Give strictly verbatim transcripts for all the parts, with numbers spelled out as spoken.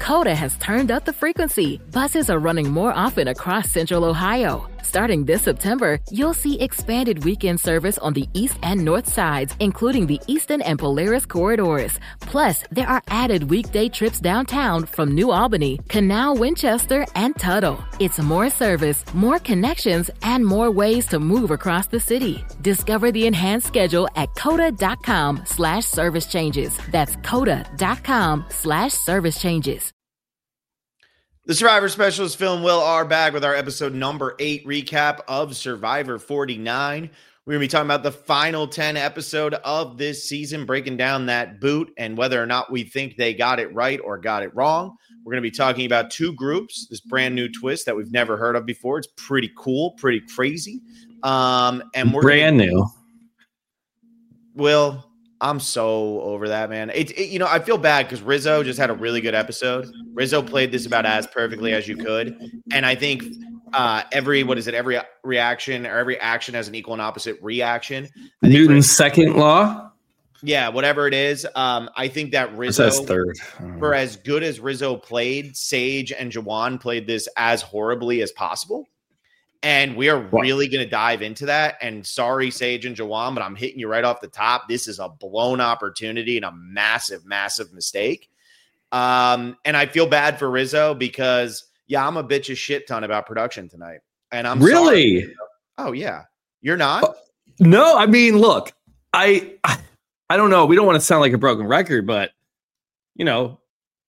Coda has turned up the frequency. Buses are running more often across Central Ohio. Starting this September, you'll see expanded weekend service on the east and north sides, including the Eastern and Polaris corridors. Plus, there are added weekday trips downtown from New Albany, Canal, Winchester, and Tuttle. It's more service, more connections, and more ways to move across the city. Discover the enhanced schedule at coda.com slash service changes. That's coda.com slash service changes. The Survivor Specialist Phil and Will are back with our episode number eight recap of Survivor forty-nine. We're going to be talking about the final ten episode of this season, breaking down that boot and whether or not we think they got it right or got it wrong. We're going to be talking about two groups, this brand new twist that we've never heard of before. It's pretty cool, pretty crazy. Um, and we're brand gonna, new. Will, I'm so over that, man. It, it you know, I feel bad because Rizzo just had a really good episode. Rizzo played this about as perfectly as you could. And I think uh, every, what is it, every reaction or every action has an equal and opposite reaction. I Newton's for, second law? Yeah, whatever it is. Um, I think that Rizzo, that's third. For as good as Rizzo played, Sage and Jawan played this as horribly as possible. And we are What? really going to dive into that. And sorry, Sage and Jawan, but I'm hitting you right off the top. This is a blown opportunity and a massive, massive mistake. Um, and I feel bad for Rizzo because, yeah, I'm a bitch a shit ton about production tonight. And I'm really? Sorry. Oh, yeah. You're not? No, I mean, look, I, I I don't know. We don't want to sound like a broken record, but, you know,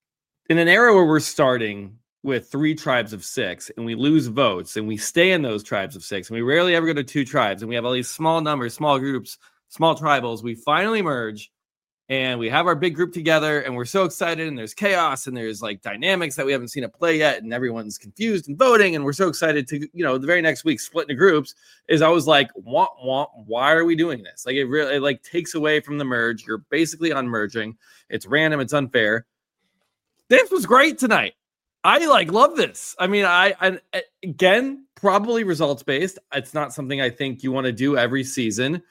in an era where we're starting with three tribes of six and we lose votes and we stay in those tribes of six and we rarely ever go to two tribes and we have all these small numbers, small groups, small tribals, we finally merge and we have our big group together and we're so excited and there's chaos and there's like dynamics that we haven't seen at play yet and everyone's confused and voting and we're so excited to, you know, the very next week split into groups is I was like, wah, wah, why are we doing this? Like it really it like takes away from the merge. You're basically unmerging. It's random. It's unfair. This was great tonight. I like love this. I mean, I, I again, probably results based. It's not something I think you want to do every season.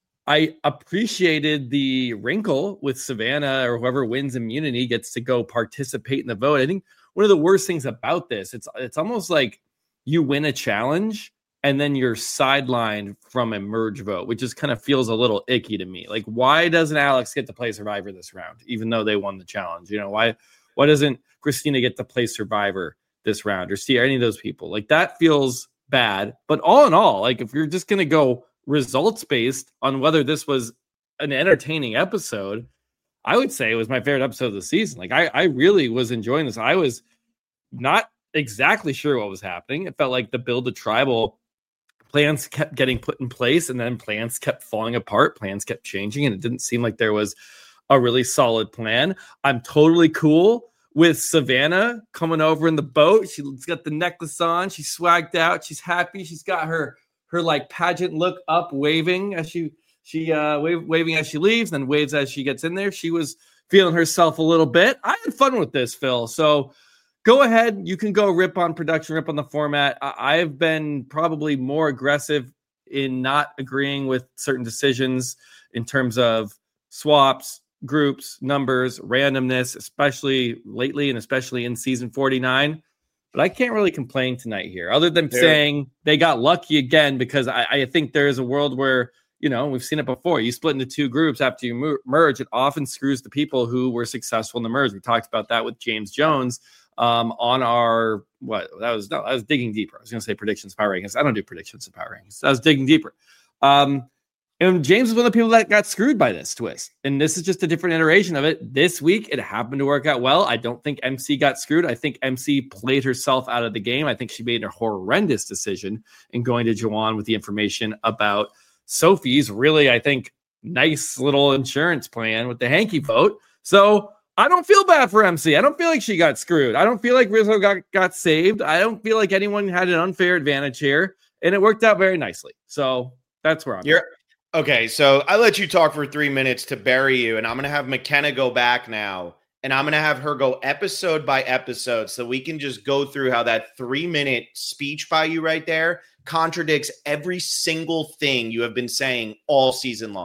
I appreciated the wrinkle with Savannah or whoever wins immunity gets to go participate in the vote. I think one of the worst things about this, it's it's almost like you win a challenge and then you're sidelined from a merge vote, which just kind of feels a little icky to me. Like, why doesn't Alex get to play Survivor this round, even though they won the challenge? You know, why why doesn't Christina get to play Survivor this round or see any of those people? Like that feels bad. But all in all, like if you're just going to go results based on whether this was an entertaining episode, I would say it was my favorite episode of the season. Like I, I really was enjoying this. I was not exactly sure what was happening. It felt like the build a tribal plans kept getting put in place and then plans kept falling apart. Plans kept changing and it didn't seem like there was a really solid plan. I'm totally cool with Savannah coming over in the boat. She's got the necklace on. She's swagged out. She's happy. She's got her her like pageant look up, waving as she she uh wave, waving as she leaves, then waves as she gets in there. She was feeling herself a little bit. I had fun with this, Phil. So go ahead. You can go rip on production, rip on the format. I, I've been probably more aggressive in not agreeing with certain decisions in terms of swaps, groups, numbers, randomness, especially lately and especially in season forty-nine. But I can't really complain tonight here other than there. saying they got lucky again, because I, I think there is a world where, you know, we've seen it before. You split into two groups after you mer- merge. It often screws the people who were successful in the merge. We talked about that with James Jones um, on our, what that was, no, I was digging deeper. I was going to say predictions, power rankings. I don't do predictions of power rankings. I was digging deeper. Um, And James was one of the people that got screwed by this twist. And this is just a different iteration of it. This week, it happened to work out well. I don't think M C got screwed. I think M C played herself out of the game. I think she made a horrendous decision in going to Jawan with the information about Sophie's really, I think, nice little insurance plan with the hanky vote. So I don't feel bad for M C. I don't feel like she got screwed. I don't feel like Rizzo got, got saved. I don't feel like anyone had an unfair advantage here. And it worked out very nicely. So that's where I'm You're- at. Okay, so I let you talk for three minutes to bury you, and I'm going to have McKenna go back now, and I'm going to have her go episode by episode so we can just go through how that three-minute speech by you right there contradicts every single thing you have been saying all season long.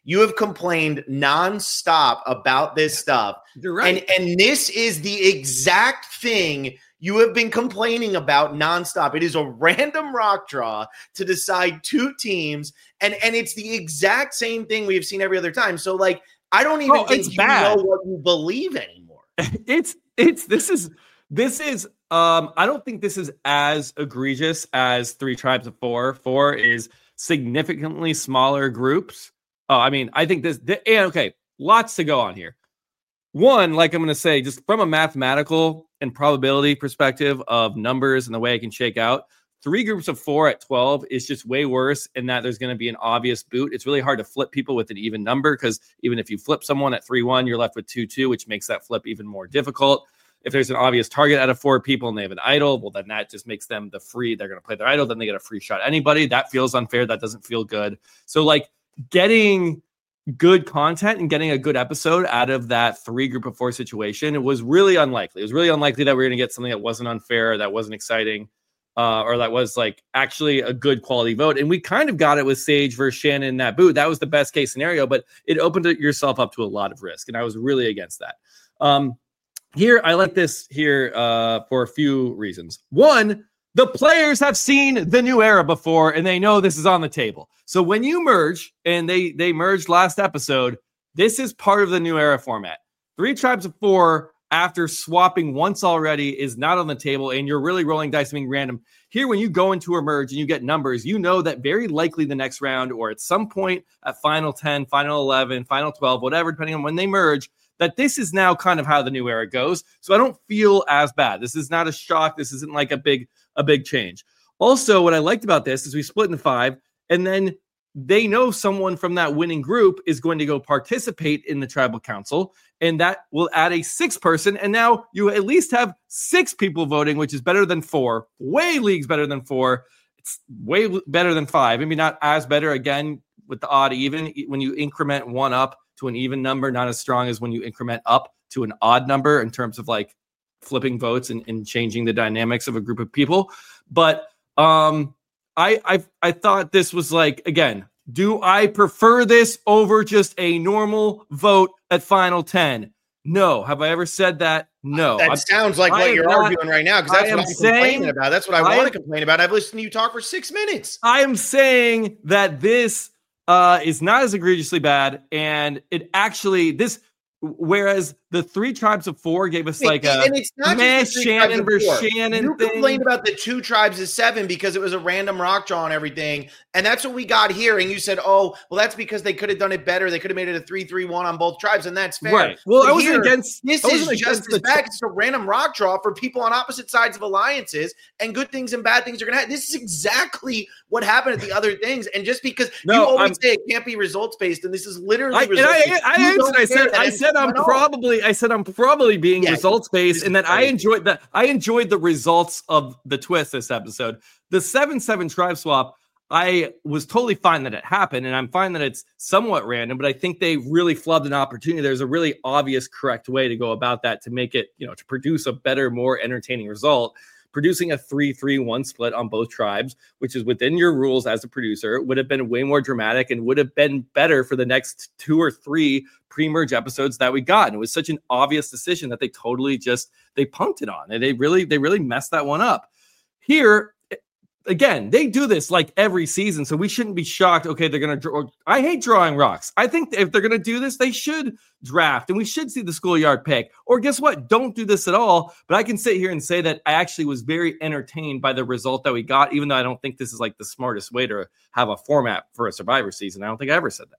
You have complained nonstop about this stuff. You're right. And, and this is the exact thing you have been complaining about nonstop. It is a random rock draw to decide two teams, and, and it's the exact same thing we have seen every other time. So, like, I don't even oh, think you bad. know what you believe anymore. It's it's this is this is um I don't think this is as egregious as Three Tribes of Four. Four is significantly smaller groups. Oh, I mean, I think this, this and okay, lots to go on here. One, like I'm going to say, just from a mathematical and probability perspective of numbers and the way I can shake out, three groups of four at twelve is just way worse in that there's going to be an obvious boot. It's really hard to flip people with an even number because even if you flip someone at three one, you're left with two two, which makes that flip even more difficult. If there's an obvious target out of four people and they have an idol, well, then that just makes them the free. They're going to play their idol. Then they get a free shot. Anybody, that feels unfair. That doesn't feel good. So, like, getting good content and getting a good episode out of that three group of four situation, it was really unlikely. It was really unlikely that we were going to get something that wasn't unfair, that wasn't exciting, uh, or that was like actually a good quality vote. And we kind of got it with Sage versus Shannon in that boot. That was the best case scenario, but it opened yourself up to a lot of risk. And I was really against that. Um, here, I like this here uh, for a few reasons. One, the players have seen the new era before, and they know this is on the table. So when you merge, and they they merged last episode, this is part of the new era format. Three Tribes of Four, after swapping once already, is not on the table, and you're really rolling dice being random. Here, when you go into a merge and you get numbers, you know that very likely the next round, or at some point at Final ten, Final eleven, Final twelve, whatever, depending on when they merge, that this is now kind of how the new era goes. So I don't feel as bad. This is not a shock. This isn't like a big a big change. Also, what I liked about this is we split in five, and then they know someone from that winning group is going to go participate in the tribal council, and that will add a sixth person. And now you at least have six people voting, which is better than four. Way leagues better than four. It's way better than five. Maybe not as better, again, with the odd even. When you increment one up to an even number, not as strong as when you increment up to an odd number in terms of like flipping votes and, and changing the dynamics of a group of people. But um, I, I I thought this was like, again, do I prefer this over just a normal vote at Final ten? No. Have I ever said that? No. That I'm, sounds like I what you're not, arguing right now, because that's I what I'm saying, complaining about. That's what I, I want to complain about. I've listened to you talk for six minutes. I am saying that this uh, is not as egregiously bad, and it actually, this, whereas the Three Tribes of Four gave us like and, a and it's not man, just Shannon versus Shannon you thing. complained about the Two Tribes of Seven because it was a random rock draw and everything, and that's what we got here. And you said, "Oh, well, that's because they could have done it better. They could have made it a three three one on both tribes, and that's fair." Right. Well, but I wasn't here, against. This is just as bad. It's a random rock draw for people on opposite sides of alliances, and good things and bad things are going to happen. This is exactly what happened at the other things. And just because no, you always I'm, say it can't be results based, and this is literally I, results based. I, I, I answered. I said. I said I'm probably. I said I'm probably being yeah, results based, and that I enjoyed that. I enjoyed the results of the twist this episode. The seven seven tribe swap. I was totally fine that it happened, and I'm fine that it's somewhat random, but I think they really flubbed an opportunity. There's a really obvious, correct way to go about that to make it, you know, to produce a better, more entertaining result. Producing a three three one split on both tribes, which is within your rules as a producer, would have been way more dramatic and would have been better for the next two or three pre-merge episodes that we got. And it was such an obvious decision that they totally just, they punked it on. And they really, they really messed that one up. Here, again, they do this like every season, so we shouldn't be shocked. Okay, they're going to draw. I hate drawing rocks. I think if they're going to do this, they should draft, and we should see the schoolyard pick. Or guess what? Don't do this at all. But I can sit here and say that I actually was very entertained by the result that we got, even though I don't think this is like the smartest way to have a format for a Survivor season. I don't think I ever said that.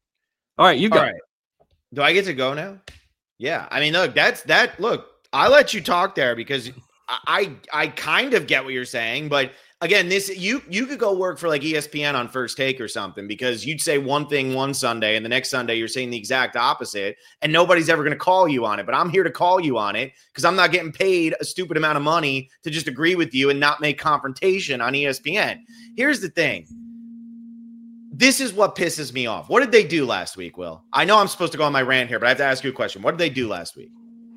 All right, you go. All right. Do I get to go now? Yeah. I mean, look, that's that. Look, I let you talk there because I I kind of get what you're saying, but again, this you you could go work for like E S P N on First Take or something, because you'd say one thing one Sunday and the next Sunday you're saying the exact opposite, and nobody's ever going to call you on it. But I'm here to call you on it because I'm not getting paid a stupid amount of money to just agree with you and not make confrontation on E S P N. Here's the thing. This is what pisses me off. What did they do last week, Will? I know I'm supposed to go on my rant here, but I have to ask you a question. What did they do last week?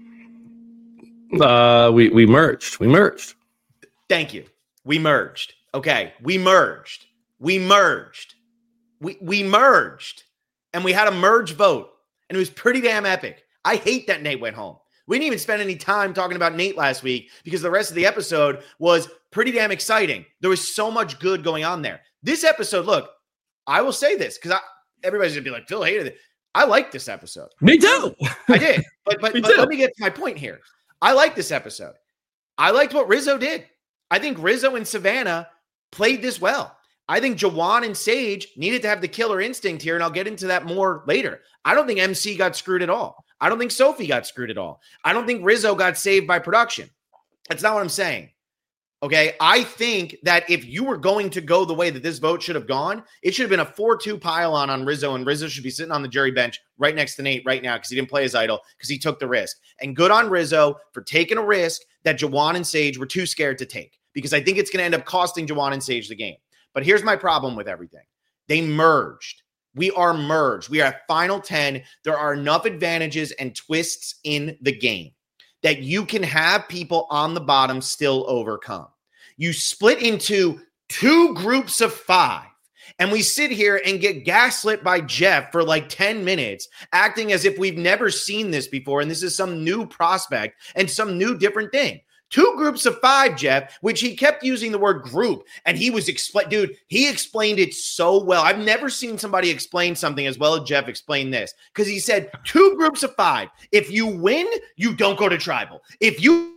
Uh, we we merged. We merged. Thank you. We merged. Okay. We merged. We merged. We we merged. and we had a merge vote, and it was pretty damn epic. I hate that Nate went home. We didn't even spend any time talking about Nate last week because the rest of the episode was pretty damn exciting. There was so much good going on there. This episode, look, I will say this because everybody's going to be like, Phil hated it. I liked this episode. Me too. I did. But, but, but let me get to my point here. I liked this episode. I liked what Rizzo did. I think Rizzo and Savannah played this well. I think Juwan and Sage needed to have the killer instinct here, and I'll get into that more later. I don't think M C got screwed at all. I don't think Sophie got screwed at all. I don't think Rizzo got saved by production. That's not what I'm saying. Okay, I think that if you were going to go the way that this vote should have gone, it should have been a four two pile-on on Rizzo, and Rizzo should be sitting on the jury bench right next to Nate right now because he didn't play his idol because he took the risk. And good on Rizzo for taking a risk that Juwan and Sage were too scared to take because I think it's going to end up costing Juwan and Sage the game. But here's my problem with everything. They merged. We are merged. We are at final ten. There are enough advantages and twists in the game that you can have people on the bottom still overcome. You split into two groups of five, and we sit here and get gaslit by Jeff for like ten minutes, acting as if we've never seen this before, and this is some new prospect and some new different thing. Two groups of five, Jeff, which he kept using the word group, and he was explain, dude, he explained it so well. I've never seen somebody explain something as well as Jeff explained this, because he said two groups of five. If you win, you don't go to tribal. If you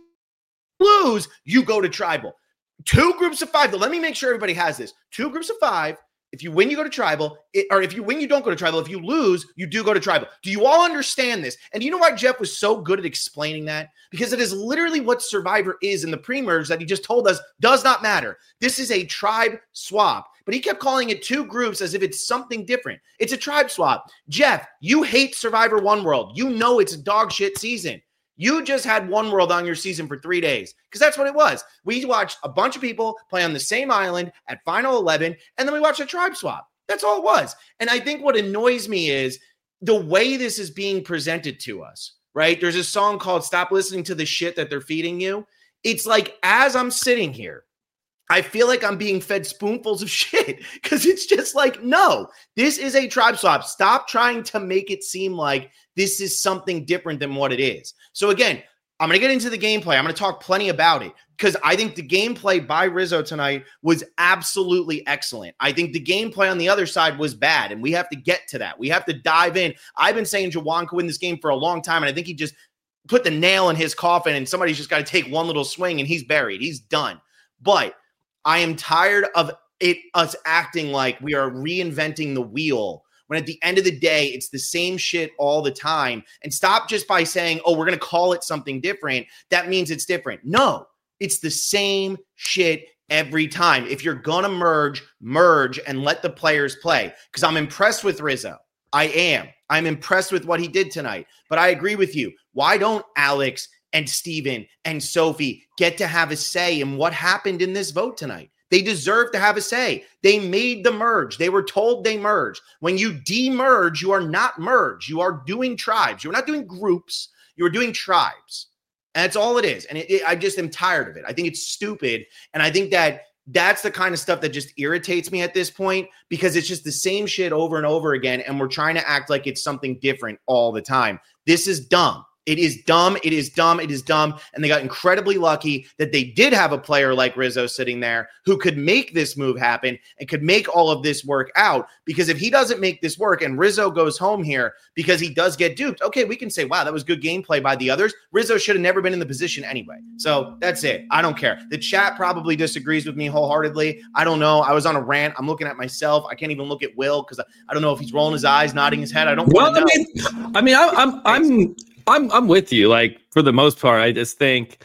lose, you go to tribal. Two groups of five. Let me make sure everybody has this. Two groups of five. If you win, you go to tribal. It, or if you win, you don't go to tribal. If you lose, you do go to tribal. Do you all understand this? And do you know why Jeff was so good at explaining that? Because it is literally what Survivor is in the pre-merge that he just told us does not matter. This is a tribe swap. But he kept calling it two groups as if it's something different. It's a tribe swap. Jeff, you hate Survivor One World. You know it's a dog shit season. You just had One World on your season for three days because that's what it was. We watched a bunch of people play on the same island at Final eleven, and then we watched a tribe swap. That's all it was. And I think what annoys me is the way this is being presented to us, right? There's a song called Stop Listening to the Shit That They're Feeding You. It's like as I'm sitting here, I feel like I'm being fed spoonfuls of shit because it's just like, no, this is a tribe swap. Stop trying to make it seem like this is something different than what it is. So again, I'm going to get into the gameplay. I'm going to talk plenty about it because I think the gameplay by Rizzo tonight was absolutely excellent. I think the gameplay on the other side was bad, and we have to get to that. We have to dive in. I've been saying Juwan could win this game for a long time, and I think he just put the nail in his coffin, and somebody's just got to take one little swing, and he's buried. He's done. But I am tired of it us acting like we are reinventing the wheel when at the end of the day, it's the same shit all the time. And stop just by saying, oh, we're going to call it something different. That means it's different. No, it's the same shit every time. If you're going to merge, merge and let the players play. Because I'm impressed with Rizzo. I am. I'm impressed with what he did tonight. But I agree with you. Why don't Alex and Steven and Sophie get to have a say in what happened in this vote tonight? They deserve to have a say. They made the merge. They were told they merged. When you de-merge, you are not merge. You are doing tribes. You're not doing groups. You're doing tribes. And that's all it is. And it, it, I just am tired of it. I think it's stupid. And I think that that's the kind of stuff that just irritates me at this point because it's just the same shit over and over again. And we're trying to act like it's something different all the time. This is dumb. It is dumb. It is dumb. It is dumb. And they got incredibly lucky that they did have a player like Rizzo sitting there who could make this move happen and could make all of this work out. Because if he doesn't make this work and Rizzo goes home here because he does get duped, okay, we can say, wow, that was good gameplay by the others. Rizzo should have never been in the position anyway. So that's it. I don't care. The chat probably disagrees with me wholeheartedly. I don't know. I was on a rant. I'm looking at myself. I can't even look at Will because I, I don't know if he's rolling his eyes, nodding his head. I don't well, know. I mean, I mean, I'm, I'm, I'm, I'm I'm with you. Like for the most part, I just think,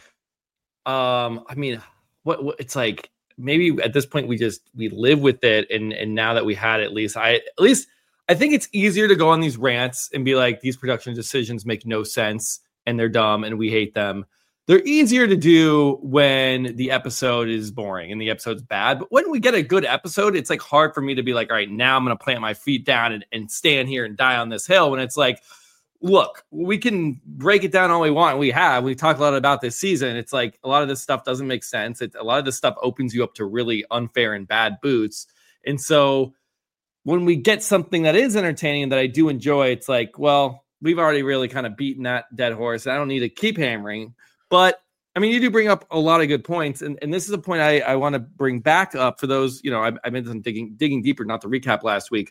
um, I mean, what, what it's like. Maybe at this point we just we live with it, and and now that we had it, at least I at least I think it's easier to go on these rants and be like, these production decisions make no sense and they're dumb and we hate them. They're easier to do when the episode is boring and the episode's bad. But when we get a good episode, it's like hard for me to be like, all right, now I'm going to plant my feet down and, and stand here and die on this hill. When it's like, look, we can break it down all we want. We have. We talked a lot about this season. It's like a lot of this stuff doesn't make sense. It, a lot of this stuff opens you up to really unfair and bad boots. And so when we get something that is entertaining that I do enjoy, it's like, well, we've already really kind of beaten that dead horse. I don't need to keep hammering. But I mean, you do bring up a lot of good points. And, and this is a point I, I want to bring back up for those, you know, I, I've been digging, digging deeper, not to recap last week,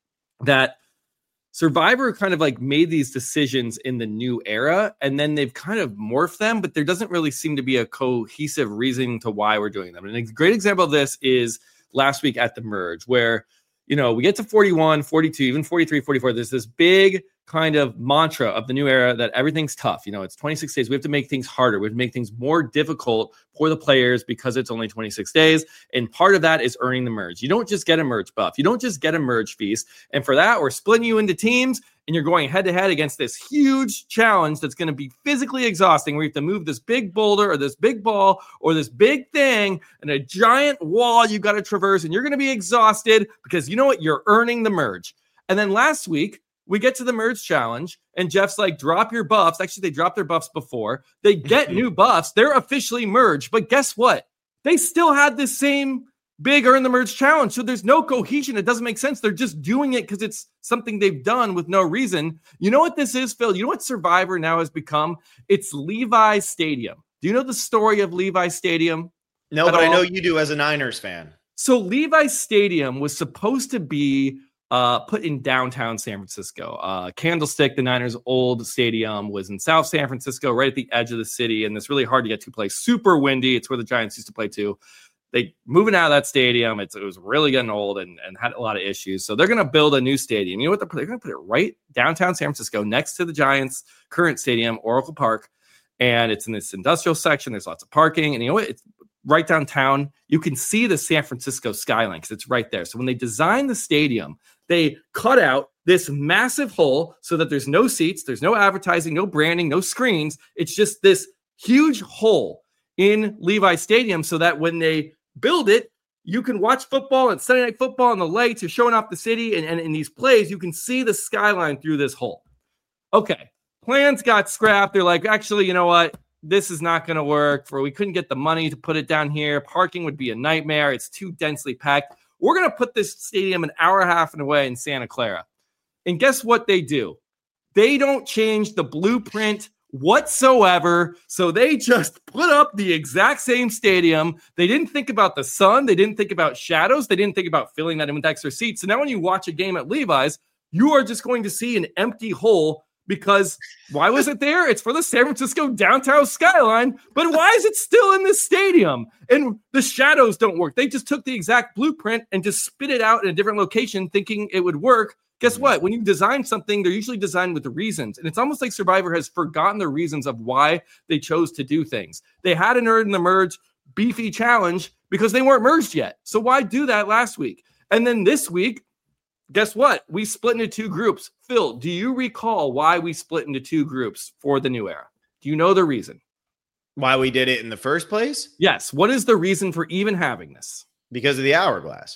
that Survivor kind of like made these decisions in the new era, and then they've kind of morphed them, but there doesn't really seem to be a cohesive reason to why we're doing them. And a great example of this is last week at the merge, where, you know, we get to forty-one, forty-two, even forty-three, forty-four. There's this big kind of mantra of the new era that everything's tough. You know, it's twenty-six days. We have to make things harder. We have to make things more difficult for the players because it's only twenty-six days. And part of that is earning the merge. You don't just get a merge buff. You don't just get a merge feast. And for that, we're splitting you into teams, and you're going head to head against this huge challenge that's going to be physically exhausting, where you have to move this big boulder or this big ball or this big thing and a giant wall you got to traverse, and you're going to be exhausted because you know what? You're earning the merge. And then last week, we get to the merge challenge, and Jeff's like, drop your buffs. Actually, they dropped their buffs before. They get new buffs. They're officially merged. But guess what? They still had the same big earn the merge challenge. So there's no cohesion. It doesn't make sense. They're just doing it because it's something they've done with no reason. You know what this is, Phil? You know what Survivor now has become? It's Levi Stadium. Do you know the story of Levi Stadium? No, but all? I know you do as a Niners fan. So Levi Stadium was supposed to be Uh, put in downtown San Francisco. Uh, Candlestick, the Niners' old stadium, was in South San Francisco, right at the edge of the city, and it's really hard to get to place. Super windy. It's where the Giants used to play too. They moving out of that stadium. It's, it was really getting old and, and had a lot of issues. So they're going to build a new stadium. You know what? They're, they're going to put it right downtown San Francisco, next to the Giants' current stadium, Oracle Park, and it's in this industrial section. There's lots of parking, and you know what? It's right downtown. You can see the San Francisco skyline because it's right there. So when they designed the stadium, they cut out this massive hole so that there's no seats, there's no advertising, no branding, no screens. It's just this huge hole in Levi Stadium so that when they build it, you can watch football and Sunday Night Football and the lights are showing off the city. And, and in these plays, you can see the skyline through this hole. Okay, plans got scrapped. They're like, actually, you know what? This is not going to work. For we couldn't get the money to put it down here. Parking would be a nightmare. It's too densely packed. We're going to put this stadium an hour and a half away in Santa Clara. And guess what they do? They don't change the blueprint whatsoever. So they just put up the exact same stadium. They didn't think about the sun. They didn't think about shadows. They didn't think about filling that in with extra seats. So now when you watch a game at Levi's, you are just going to see an empty hole. Because why was it there? It's for the San Francisco downtown skyline. But why is it still in this stadium? And the shadows don't work. They just took the exact blueprint and just spit it out in a different location thinking it would work. Guess what? When you design something, they're usually designed with the reasons. And it's almost like Survivor has forgotten the reasons of why they chose to do things. They had an earn the merge beefy challenge because they weren't merged yet. So why do that last week? And then this week, guess what? We split into two groups. Phil, do you recall why we split into two groups for the new era? Do you know the reason? Why we did it in the first place? Yes. What is the reason for even having this? Because of the hourglass.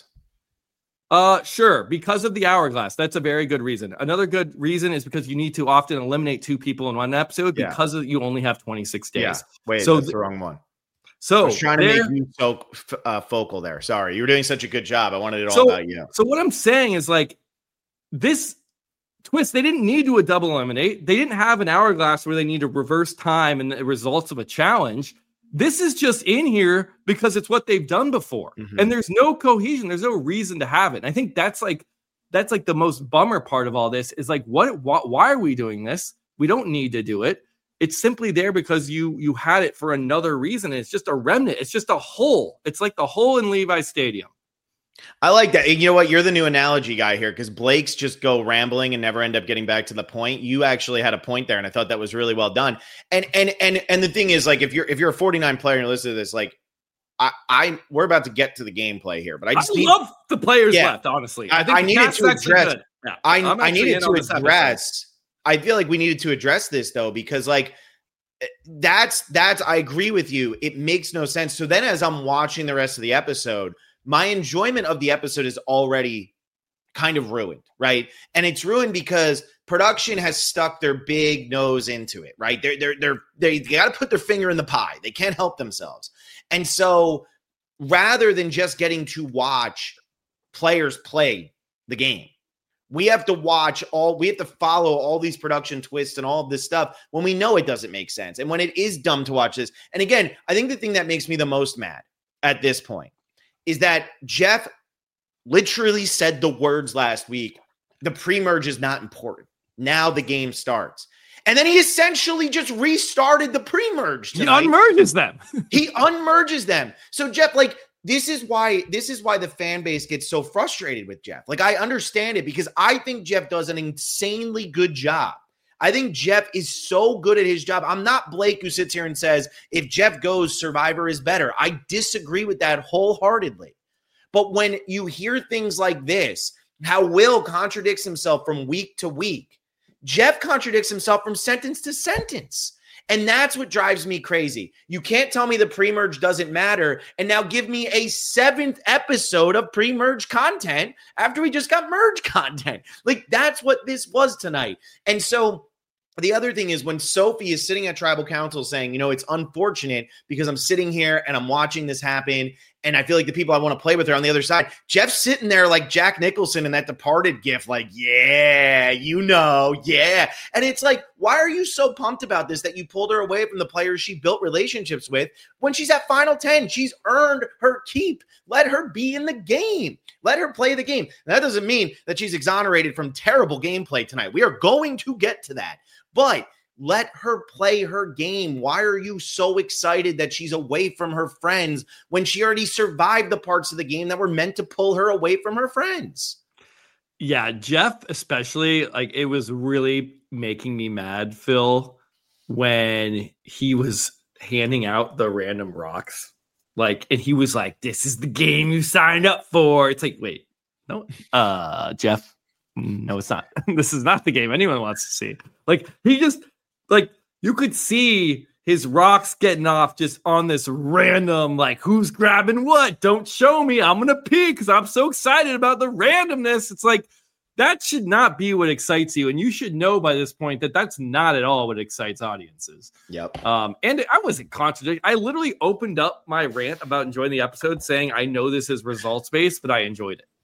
Uh, sure. Because of the hourglass. That's a very good reason. Another good reason is because you need to often eliminate two people in one episode yeah. because of, you only have twenty-six days. Yeah. Wait, so that's th- the wrong one. So I was trying to make you so uh, focal there. Sorry. You were doing such a good job. I wanted it all so, about you. So what I'm saying is like this twist, they didn't need to a double eliminate. They didn't have an hourglass where they need to reverse time and the results of a challenge. This is just in here because it's what they've done before. Mm-hmm. And there's no cohesion. There's no reason to have it. And I think that's like, that's like the most bummer part of all this is like, what, what, why are we doing this? We don't need to do it. It's simply there because you, you had it for another reason. It's just a remnant. It's just a hole. It's like the hole in Levi Stadium. I like that. You know what? You're the new analogy guy here because Blake's just go rambling and never end up getting back to the point. You actually had a point there, and I thought that was really well done. And and and and the thing is, like, if you're if you're a forty-nine player and you listen to this, like, I I we're about to get to the gameplay here, but I just I need, love the players yeah, left. Honestly, I, I, I needed to address. Yeah, I I needed to address. I feel like we needed to address this though because like. That's that's I agree with you. It makes no sense. So then as I'm watching the rest of the episode, my enjoyment of the episode is already kind of ruined, right? And it's ruined because production has stuck their big nose into it, right? They're they're they're they got to put their finger in the pie. They can't help themselves. And so rather than just getting to watch players play the game. We have to watch all, we have to follow all these production twists and all of this stuff when we know it doesn't make sense. And when it is dumb to watch this. And again, I think the thing that makes me the most mad at this point is that Jeff literally said the words last week, the pre-merge is not important. Now the game starts. And then he essentially just restarted the pre-merge tonight. He unmerges them. He unmerges them. So Jeff, like, This is why this is why the fan base gets so frustrated with Jeff. Like, I understand it because I think Jeff does an insanely good job. I think Jeff is so good at his job. I'm not Blake who sits here and says, if Jeff goes, Survivor is better. I disagree with that wholeheartedly. But when you hear things like this, how Will contradicts himself from week to week, Jeff contradicts himself from sentence to sentence. And that's what drives me crazy. You can't tell me the pre-merge doesn't matter and now give me a seventh episode of pre-merge content after we just got merge content. Like, that's what this was tonight. And so the other thing is when Sophie is sitting at Tribal Council saying, you know, it's unfortunate because I'm sitting here and I'm watching this happen and I feel like the people I want to play with are on the other side. Jeff's sitting there like Jack Nicholson in that Departed gif, like, yeah, you know, yeah. And it's like, why are you so pumped about this that you pulled her away from the players she built relationships with when she's at Final ten? She's earned her keep. Let her be in the game. Let her play the game. And that doesn't mean that she's exonerated from terrible gameplay tonight. We are going to get to that. But let her play her game. Why are you so excited that she's away from her friends when she already survived the parts of the game that were meant to pull her away from her friends? Yeah, Jeff especially, like, it was really making me mad, Phil, when he was handing out the random rocks. Like, and he was like, this is the game you signed up for. It's like, wait, no, uh, Jeff, no, it's not. This is not the game anyone wants to see. Like, he just, like, you could see his rocks getting off just on this random, like, who's grabbing what? Don't show me. I'm going to pee because I'm so excited about the randomness. It's like, that should not be what excites you. And you should know by this point that that's not at all what excites audiences. Yep. Um, and I wasn't contradicting. I literally opened up my rant about enjoying the episode saying, I know this is results-based, but I enjoyed it.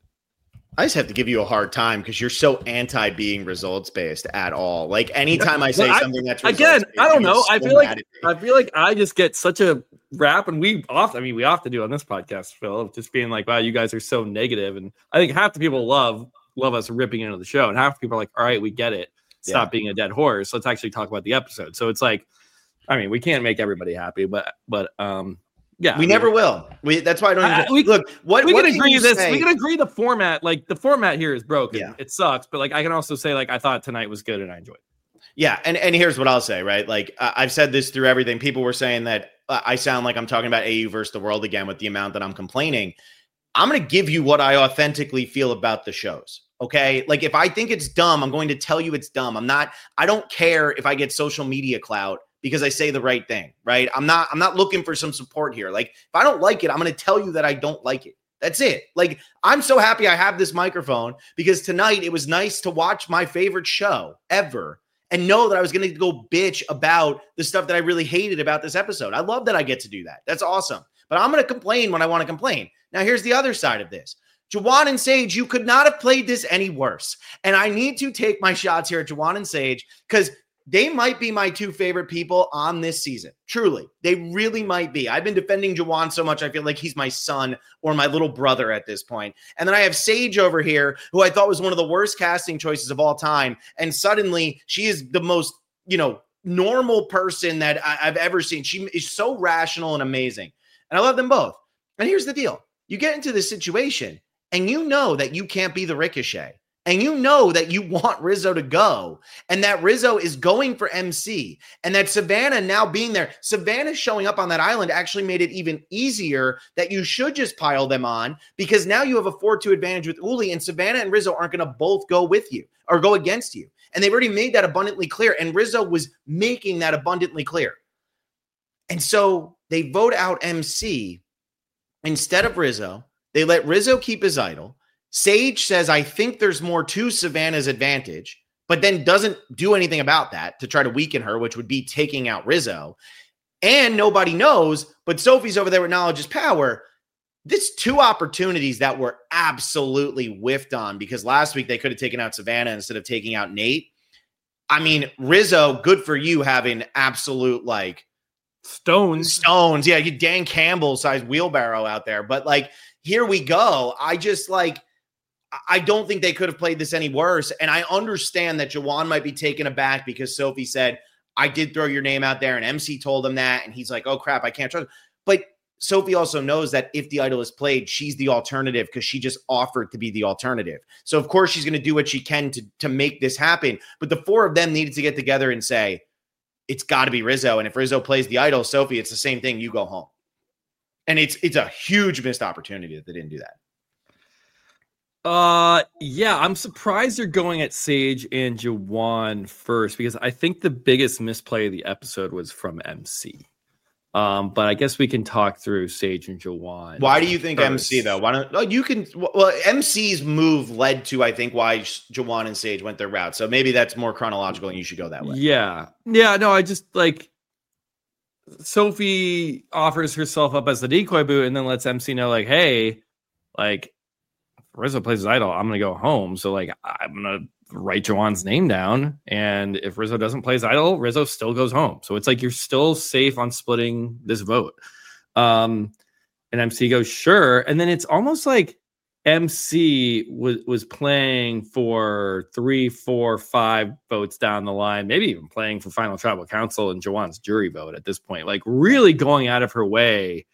I just have to give you a hard time because you're so anti being results based at all. Like, anytime I say well, I, something that's again, I don't know. I feel like I feel like I just get such a rap, and we often, I mean, we often do on this podcast, Phil, of just being like, wow, you guys are so negative. And I think half the people love love us ripping into the show, and half the people are like, all right, we get it. Stop yeah. being a dead horse. Let's actually talk about the episode. So it's like, I mean, we can't make everybody happy, but but um. Yeah, we never will. We that's why I don't. Even, uh, we, look, what we what can agree this. Say? We can agree the format, like the format here is broken. Yeah. It sucks, but like I can also say like I thought tonight was good and I enjoyed it. Yeah, and and here's what I'll say. Right, like uh, I've said this through everything. People were saying that uh, I sound like I'm talking about A U versus the world again with the amount that I'm complaining. I'm going to give you what I authentically feel about the shows. Okay, like if I think it's dumb, I'm going to tell you it's dumb. I'm not. I don't care if I get social media clout because I say the right thing, right? I'm not, I'm not looking for some support here. Like, if I don't like it, I'm going to tell you that I don't like it. That's it. Like, I'm so happy I have this microphone because tonight it was nice to watch my favorite show ever and know that I was going to go bitch about the stuff that I really hated about this episode. I love that I get to do that. That's awesome. But I'm going to complain when I want to complain. Now, here's the other side of this. Juwan and Sage, you could not have played this any worse. And I need to take my shots here at Juwan and Sage because they might be my two favorite people on this season. Truly. They really might be. I've been defending Juwan so much, I feel like he's my son or my little brother at this point. And then I have Sage over here, who I thought was one of the worst casting choices of all time. And suddenly she is the most, you know, normal person that I- I've ever seen. She is so rational and amazing. And I love them both. And here's the deal. You get into this situation and you know that you can't be the Ricochet. And you know that you want Rizzo to go and that Rizzo is going for M C and that Savannah now being there, Savannah showing up on that island actually made it even easier that you should just pile them on because now you have a four two advantage with Uli and Savannah and Rizzo aren't going to both go with you or go against you. And they've already made that abundantly clear. And Rizzo was making that abundantly clear. And so they vote out M C instead of Rizzo. They let Rizzo keep his idol. Sage says, I think there's more to Savannah's advantage, but then doesn't do anything about that to try to weaken her, which would be taking out Rizzo. And nobody knows, but Sophie's over there with knowledge is power. this two opportunities that were absolutely whiffed on because last week they could have taken out Savannah instead of taking out Nate. I mean, Rizzo, good for you having absolute like stones, stones. Yeah. You Dan Campbell sized wheelbarrow out there, but like, here we go. I just like, I don't think they could have played this any worse. And I understand that Juwan might be taken aback because Sophie said, I did throw your name out there and M C told him that. And he's like, oh crap, I can't trust him. But Sophie also knows that if the idol is played, she's the alternative because she just offered to be the alternative. So of course she's going to do what she can to, to make this happen. But the four of them needed to get together and say, it's got to be Rizzo. And if Rizzo plays the idol, Sophie, it's the same thing. You go home. And it's it's a huge missed opportunity that they didn't do that. Uh, yeah, I'm surprised you're going at Sage and Juwan first because I think the biggest misplay of the episode was from M C. Um, but I guess we can talk through Sage and Juwan. Why do you think first. M C though? Why don't well, you can? Well, M C's move led to I think why Juwan and Sage went their route. So maybe that's more chronological, and you should go that way. Yeah, yeah. No, I just like. Sophie offers herself up as the decoy boot and then lets M C know, like, hey, like, if Rizzo plays his idol, I'm going to go home. So, like, I'm going to write Juwan's name down. And if Rizzo doesn't play his idol, Rizzo still goes home. So it's like you're still safe on splitting this vote. Um, and M C goes, sure. And then it's almost like M C was was playing for three, four, five votes down the line, maybe even playing for final tribal council and Juwan's jury vote at this point, like really going out of her way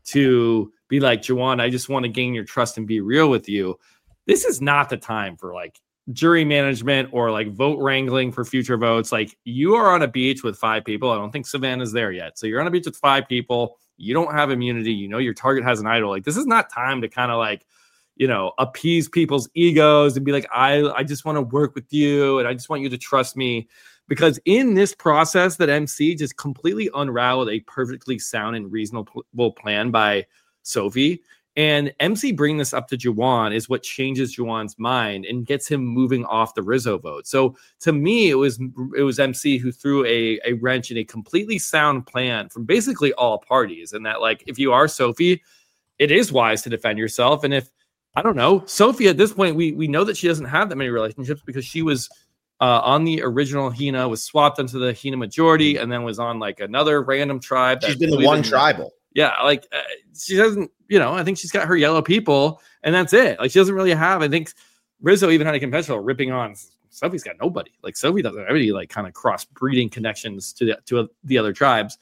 to be like, Juwan, I just want to gain your trust and be real with you. This is not the time for like jury management or like vote wrangling for future votes. Like you are on a beach with five people. I don't think Savannah's there yet. So you're on a beach with five people. You don't have immunity. You know, your target has an idol. Like this is not time to kind of like, you know, appease people's egos and be like, I, I just want to work with you and I just want you to trust me. Because in this process that M C just completely unraveled a perfectly sound and reasonable plan by Sophie. And M C bringing this up to Juwan is what changes Juwan's mind and gets him moving off the Rizzo vote. So to me, it was it was M C who threw a, a wrench in a completely sound plan from basically all parties. And that, like, if you are Sophie, it is wise to defend yourself. And if I don't know. Sophie, at this point, we we know that she doesn't have that many relationships because she was uh, on the original Hina, was swapped into the Hina majority, and then was on like another random tribe. She's been the one in, tribal. Yeah, like uh, she doesn't, you know, I think she's got her yellow people, and that's it. Like she doesn't really have, I think Rizzo even had a confessional ripping on Sophie's got nobody. Like Sophie doesn't have any like kind of cross breeding connections to the, to the other tribes.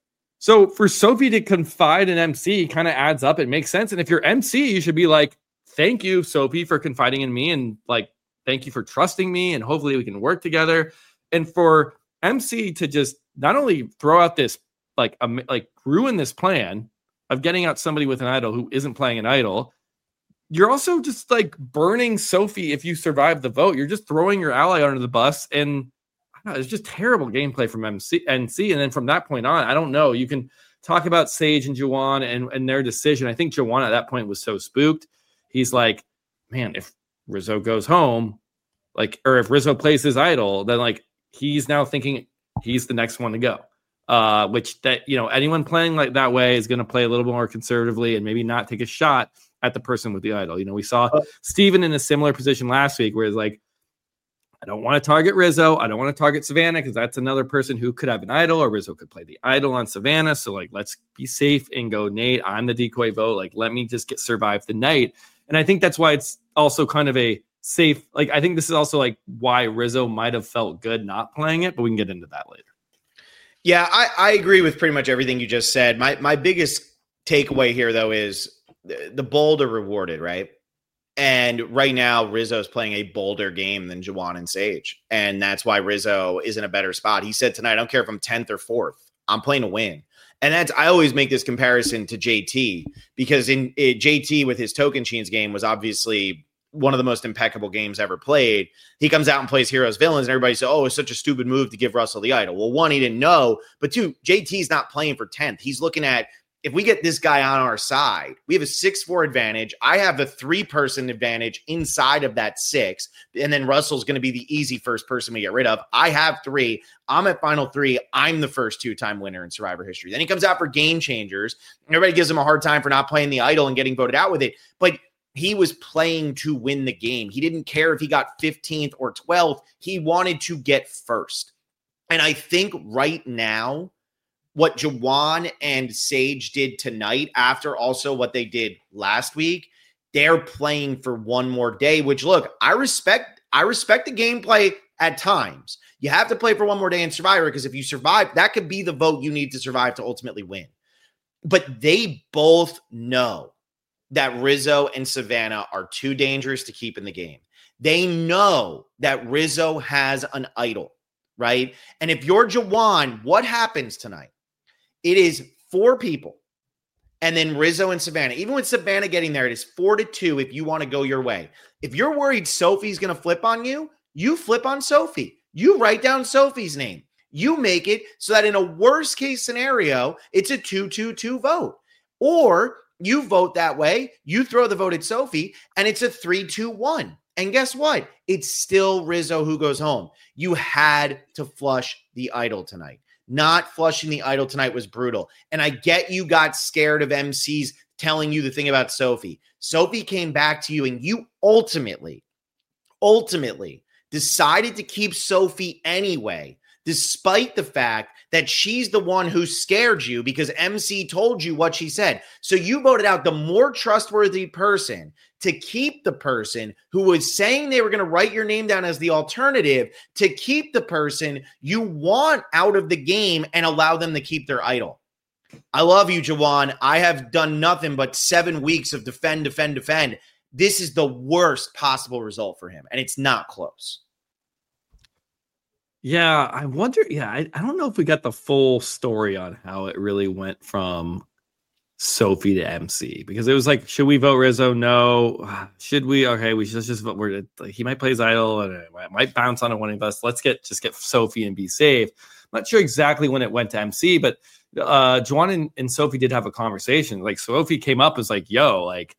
So for Sophie to confide in M C kind of adds up. It makes sense. And if you're M C, you should be like, thank you, Sophie, for confiding in me, and like, thank you for trusting me, and hopefully we can work together. And for M C to just not only throw out this, like, um, like ruin this plan of getting out somebody with an idol who isn't playing an idol, you're also just like burning Sophie. If you survive the vote, you're just throwing your ally under the bus, and I don't know, it's just terrible gameplay from M C. And then from that point on, I don't know. You can talk about Sage and Juwan and, and their decision. I think Juwan at that point was so spooked. He's like, man, if Rizzo goes home, like, or if Rizzo plays his idol, then like he's now thinking he's the next one to go. Uh, which that, you know, anyone playing like that way is going to play a little bit more conservatively and maybe not take a shot at the person with the idol. You know, we saw uh, Steven in a similar position last week where it's like, I don't want to target Rizzo. I don't want to target Savannah because that's another person who could have an idol, or Rizzo could play the idol on Savannah. So like, let's be safe and go, Nate, I'm the decoy vote. Like, let me just get survive the night. And I think that's why it's also kind of a safe, like, I think this is also like why Rizzo might have felt good not playing it, but we can get into that later. Yeah, I, I agree with pretty much everything you just said. My my biggest takeaway here, though, is the, the bold are rewarded, right? And right now, Rizzo is playing a bolder game than Juwan and Sage. And that's why Rizzo is in a better spot. He said tonight, I don't care if I'm tenth or fourth. I'm playing to win. And that's, I always make this comparison to J T because in it, J T with his Token Chains game was obviously one of the most impeccable games ever played. He comes out and plays heroes, villains, and everybody says, oh, it's such a stupid move to give Russell the idol. Well, one, he didn't know, but two, J T's not playing for tenth. He's looking at if we get this guy on our side, we have a six four advantage. I have a three-person advantage inside of that six, and then Russell's going to be the easy first person we get rid of. I have three. I'm at final three. I'm the first two-time winner in Survivor history. Then he comes out for Game Changers. Everybody gives him a hard time for not playing the idol and getting voted out with it, but he was playing to win the game. He didn't care if he got fifteenth or twelfth. He wanted to get first. And I think right now, what Juwan and Sage did tonight, after also what they did last week, they're playing for one more day, which, look, I respect I respect the gameplay at times. You have to play for one more day in Survivor, because if you survive, that could be the vote you need to survive to ultimately win. But they both know that Rizzo and Savannah are too dangerous to keep in the game. They know that Rizzo has an idol, right? And if you're Juwan, what happens tonight? It is four people, and then Rizzo and Savannah. Even with Savannah getting there, it is four to two if you want to go your way. If you're worried Sophie's going to flip on you, you flip on Sophie. You write down Sophie's name. You make it so that in a worst case scenario, it's a two two two vote. Or you vote that way, you throw the vote at Sophie, and it's a three two one. And guess what? It's still Rizzo who goes home. You had to flush the idol tonight. Not flushing the idol tonight was brutal. And I get you got scared of M Cs telling you the thing about Sophie. Sophie came back to you, and you ultimately, ultimately decided to keep Sophie anyway, despite the fact that she's the one who scared you because M C told you what she said. So you voted out the more trustworthy person to keep the person who was saying they were going to write your name down as the alternative, to keep the person you want out of the game and allow them to keep their idol. I love you, Juwan. I have done nothing but seven weeks of defend, defend, defend. This is the worst possible result for him, and it's not close. Yeah, I wonder. Yeah, I, I don't know if we got the full story on how it really went from Sophie to M C, because it was like, should we vote Rizzo? No. Should we? Okay, we should just vote. We're, he might play his idol, and it might bounce on one of us. Let's get just get Sophie and be safe. I'm not sure exactly when it went to M C, but uh, Juwan and, and Sophie did have a conversation. Like, Sophie came up as like, yo, like,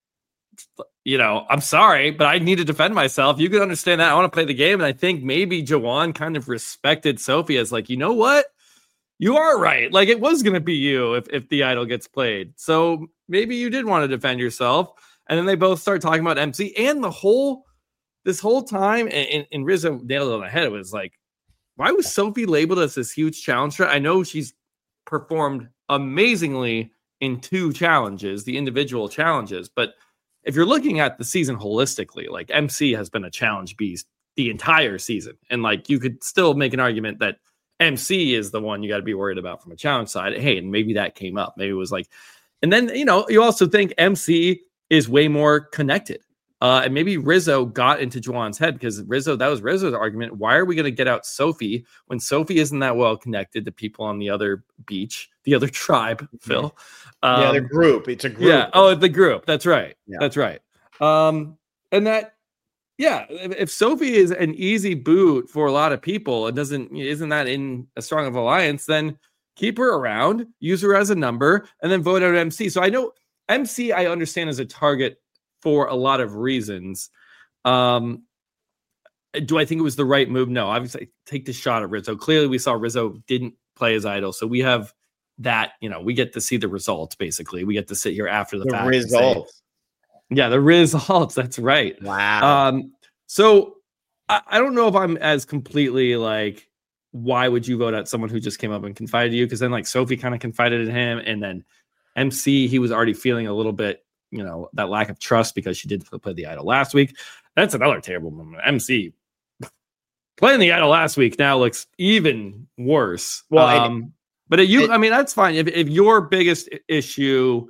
you know, I'm sorry, but I need to defend myself. You can understand that. I want to play the game. And I think maybe Juwan kind of respected Sophie as like, you know what? You are right. Like, it was going to be you if, if the idol gets played. So maybe you did want to defend yourself. And then they both start talking about M C, and the whole, this whole time, and, and, and Rizzo nailed it on the head. It was like, why was Sophie labeled as this huge challenge threat? I know she's performed amazingly in two challenges, the individual challenges, but if you're looking at the season holistically, like, M C has been a challenge beast the entire season. And like, you could still make an argument that M C is the one you got to be worried about from a challenge side. Hey, and maybe that came up. Maybe it was like, and then, you know, you also think M C is way more connected. Uh, and maybe Rizzo got into Juwan's head, because Rizzo, that was Rizzo's argument. Why are we going to get out Sophie when Sophie isn't that well connected to people on the other beach, the other tribe, Phil? Um, yeah, the group. It's a group. Yeah. Oh, the group. That's right. Yeah. That's right. Um, and that, yeah, if, if Sophie is an easy boot for a lot of people and doesn't, isn't that in a strong of alliance, then keep her around, use her as a number, and then vote out M C. So I know M C, I understand, is a target for a lot of reasons. Um, do I think it was the right move? No, obviously take the shot at Rizzo. Clearly we saw Rizzo didn't play his idol. So we have that, you know, we get to see the results. Basically we get to sit here after the, the fact. Results. Say, yeah. The results. That's right. Wow. Um, so I, I don't know if I'm as completely like, why would you vote out someone who just came up and confided in you? Cause then like Sophie kind of confided in him, and then M C, he was already feeling a little bit, you know, that lack of trust because she did play the idol last week. That's another terrible moment. M C playing the idol last week now looks even worse. Well, um, it, but you, it, I mean, that's fine. If, if your biggest issue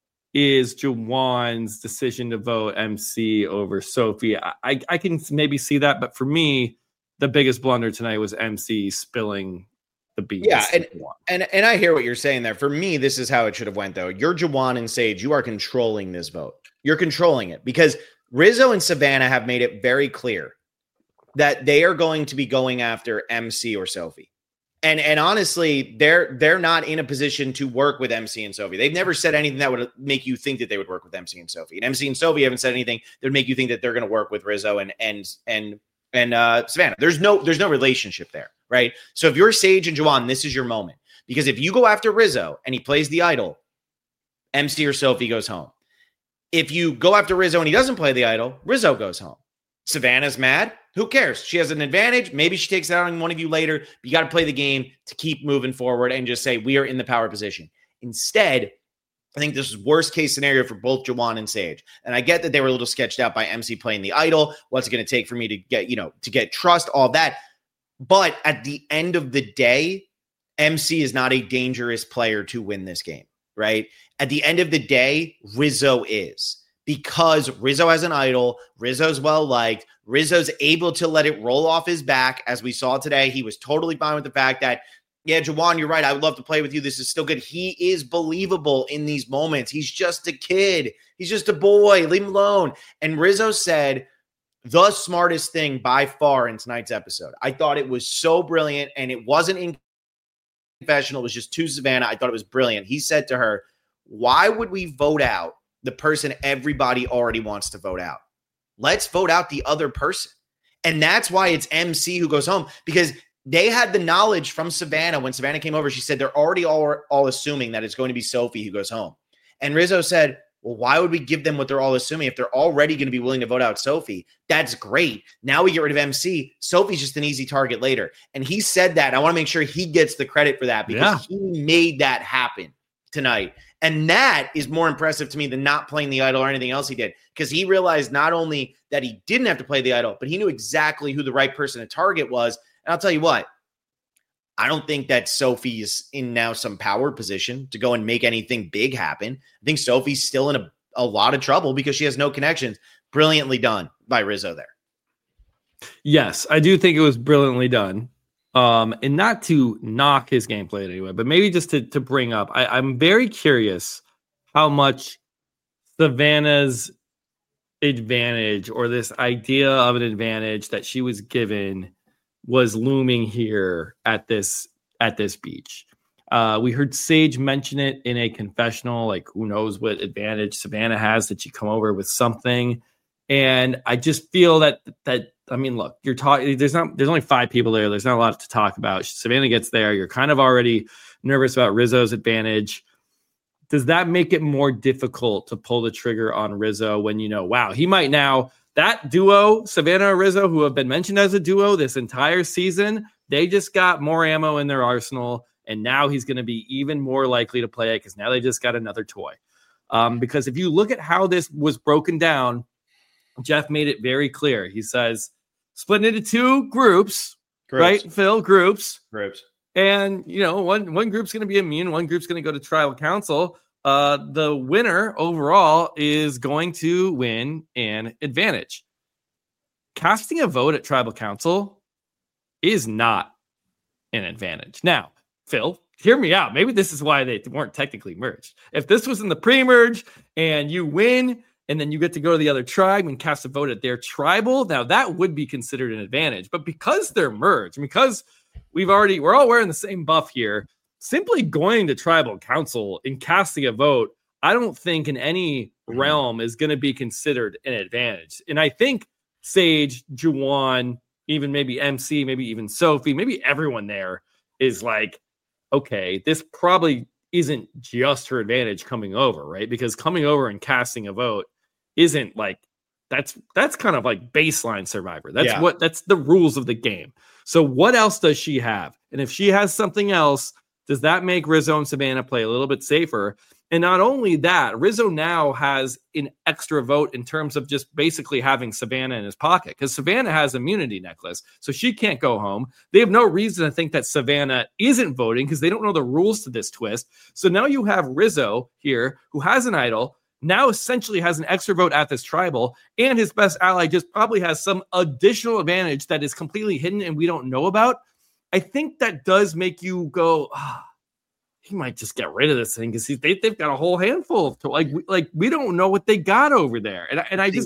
is Juwan's decision to vote M C over Sophie, I, I, I can maybe see that. But for me, the biggest blunder tonight was M C spilling the beans. Yeah, and, and and I hear what you're saying there. For me, this is how it should have went, though. You're Juwan and Sage. You are controlling this vote. You're controlling it because Rizzo and Savannah have made it very clear that they are going to be going after M C or Sophie. And and honestly, they're they're not in a position to work with M C and Sophie. They've never said anything that would make you think that they would work with M C and Sophie. And M C and Sophie haven't said anything that would make you think that they're going to work with Rizzo and and and and uh, Savannah. There's no there's no relationship there, right? So if you're Sage and Juwan, this is your moment. Because if you go after Rizzo and he plays the idol, M C or Sophie goes home. If you go after Rizzo and he doesn't play the idol, Rizzo goes home. Savannah's mad. Who cares? She has an advantage. Maybe she takes it out on one of you later. But you got to play the game to keep moving forward and just say, we are in the power position. Instead, I think this is worst case scenario for both Juwan and Sage. And I get that they were a little sketched out by M C playing the idol. What's it going to take for me to get, you know, to get trust, all that. But at the end of the day, M C is not a dangerous player to win this game, right? At the end of the day, Rizzo is. Because Rizzo has an idol, Rizzo's well-liked, Rizzo's able to let it roll off his back, as we saw today. He was totally fine with the fact that, yeah, Juwan, you're right. I would love to play with you. This is still good. He is believable in these moments. He's just a kid. He's just a boy. Leave him alone. And Rizzo said the smartest thing by far in tonight's episode. I thought it was so brilliant, and it wasn't in confessional. It was just to Savannah. I thought it was brilliant. He said to her, why would we vote out the person everybody already wants to vote out? Let's vote out the other person. And that's why it's M C who goes home, because they had the knowledge from Savannah. When Savannah came over, she said they're already all, all assuming that it's going to be Sophie who goes home. And Rizzo said, well, why would we give them what they're all assuming if they're already going to be willing to vote out Sophie? That's great. Now we get rid of M C. Sophie's just an easy target later. And he said that. I want to make sure he gets the credit for that, because yeah. he made that happen tonight. And that is more impressive to me than not playing the idol or anything else he did, because he realized not only that he didn't have to play the idol, but he knew exactly who the right person to target was. And I'll tell you what, I don't think that Sophie is in now some power position to go and make anything big happen. I think Sophie's still in a, a lot of trouble because she has no connections. Brilliantly done by Rizzo there. Yes, I do think it was brilliantly done. Um, and not to knock his gameplay anyway, but maybe just to, to bring up, I, I'm very curious how much Savannah's advantage, or this idea of an advantage that she was given, was looming here at this at this beach. Uh, we heard Sage mention it in a confessional, like who knows what advantage Savannah has that she come over with something. And I just feel that that I mean, look, you're talking. There's not. There's only five people there. There's not a lot to talk about. Savannah gets there. You're kind of already nervous about Rizzo's advantage. Does that make it more difficult to pull the trigger on Rizzo when you know, wow, he might now, that duo, Savannah and Rizzo, who have been mentioned as a duo this entire season, they just got more ammo in their arsenal, and now he's going to be even more likely to play it because now they just got another toy. Um, because if you look at how this was broken down, Jeff made it very clear. He says, split into two groups, groups. right, Phil? Groups. Groups. And, you know, one, one group's going to be immune. One group's going to go to tribal council. Uh, the winner overall is going to win an advantage. Casting a vote at tribal council is not an advantage. Now, Phil, hear me out. Maybe this is why they weren't technically merged. If this was in the pre-merge and you win, and then you get to go to the other tribe and cast a vote at their tribal, now that would be considered an advantage. But because they're merged, because we've already, we're all wearing the same buff here, simply going to tribal council and casting a vote, I don't think in any realm is going to be considered an advantage. And I think Sage, Juwan, even maybe M C, maybe even Sophie, maybe everyone there is like, okay, this probably isn't just her advantage coming over, right? Because coming over and casting a vote isn't like, that's that's kind of like baseline Survivor. That's yeah. what that's the rules of the game. So what else does she have? And if she has something else, does that make Rizzo and Savannah play a little bit safer? And not only that, Rizzo now has an extra vote in terms of just basically having Savannah in his pocket, because Savannah has immunity necklace, so she can't go home. They have no reason to think that Savannah isn't voting because they don't know the rules to this twist. So now you have Rizzo here who has an idol, now essentially has an extra vote at this tribal, and his best ally just probably has some additional advantage that is completely hidden and we don't know about. I think that does make you go, ah, he might just get rid of this thing because they, they've got a whole handful of to, like we, like we don't know what they got over there, and and I just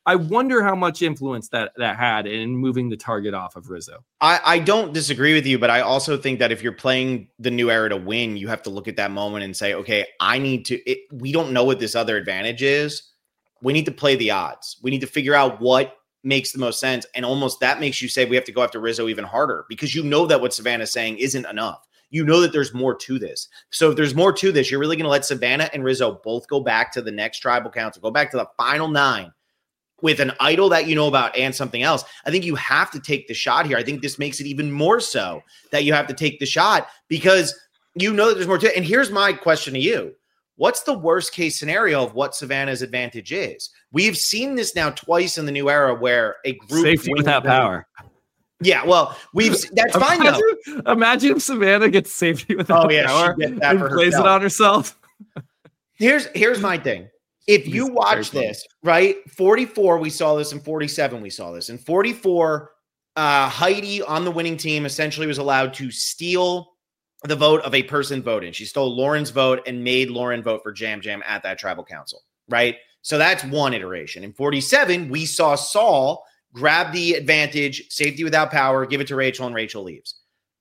I wonder how much influence that that had in moving the target off of Rizzo. I, I don't disagree with you, but I also think that if you're playing the new era to win, you have to look at that moment and say, okay, I need to, it, we don't know what this other advantage is. We need to play the odds. We need to figure out what makes the most sense. And almost that makes you say we have to go after Rizzo even harder because you know that what Savannah's saying isn't enough. You know that there's more to this. So if there's more to this, you're really going to let Savannah and Rizzo both go back to the next tribal council, go back to the final nine with an idol that you know about and something else. I think you have to take the shot here. I think this makes it even more so that you have to take the shot because you know that there's more to it. And here's my question to you. What's the worst case scenario of what Savannah's advantage is? We've seen this now twice in the new era where a group safety without power. Yeah, well, we've that's fine imagine, though. Imagine if Savannah gets safety without oh, yeah, power and plays it on herself. Here's here's my thing. If you watch this, right? forty-four, we saw this. In forty-seven, we saw this. In forty-four, uh, Heidi on the winning team essentially was allowed to steal the vote of a person voting. She stole Lauren's vote and made Lauren vote for Jam Jam at that tribal council, right? So that's one iteration. In forty-seven, we saw Saul grab the advantage, safety without power, give it to Rachel, and Rachel leaves.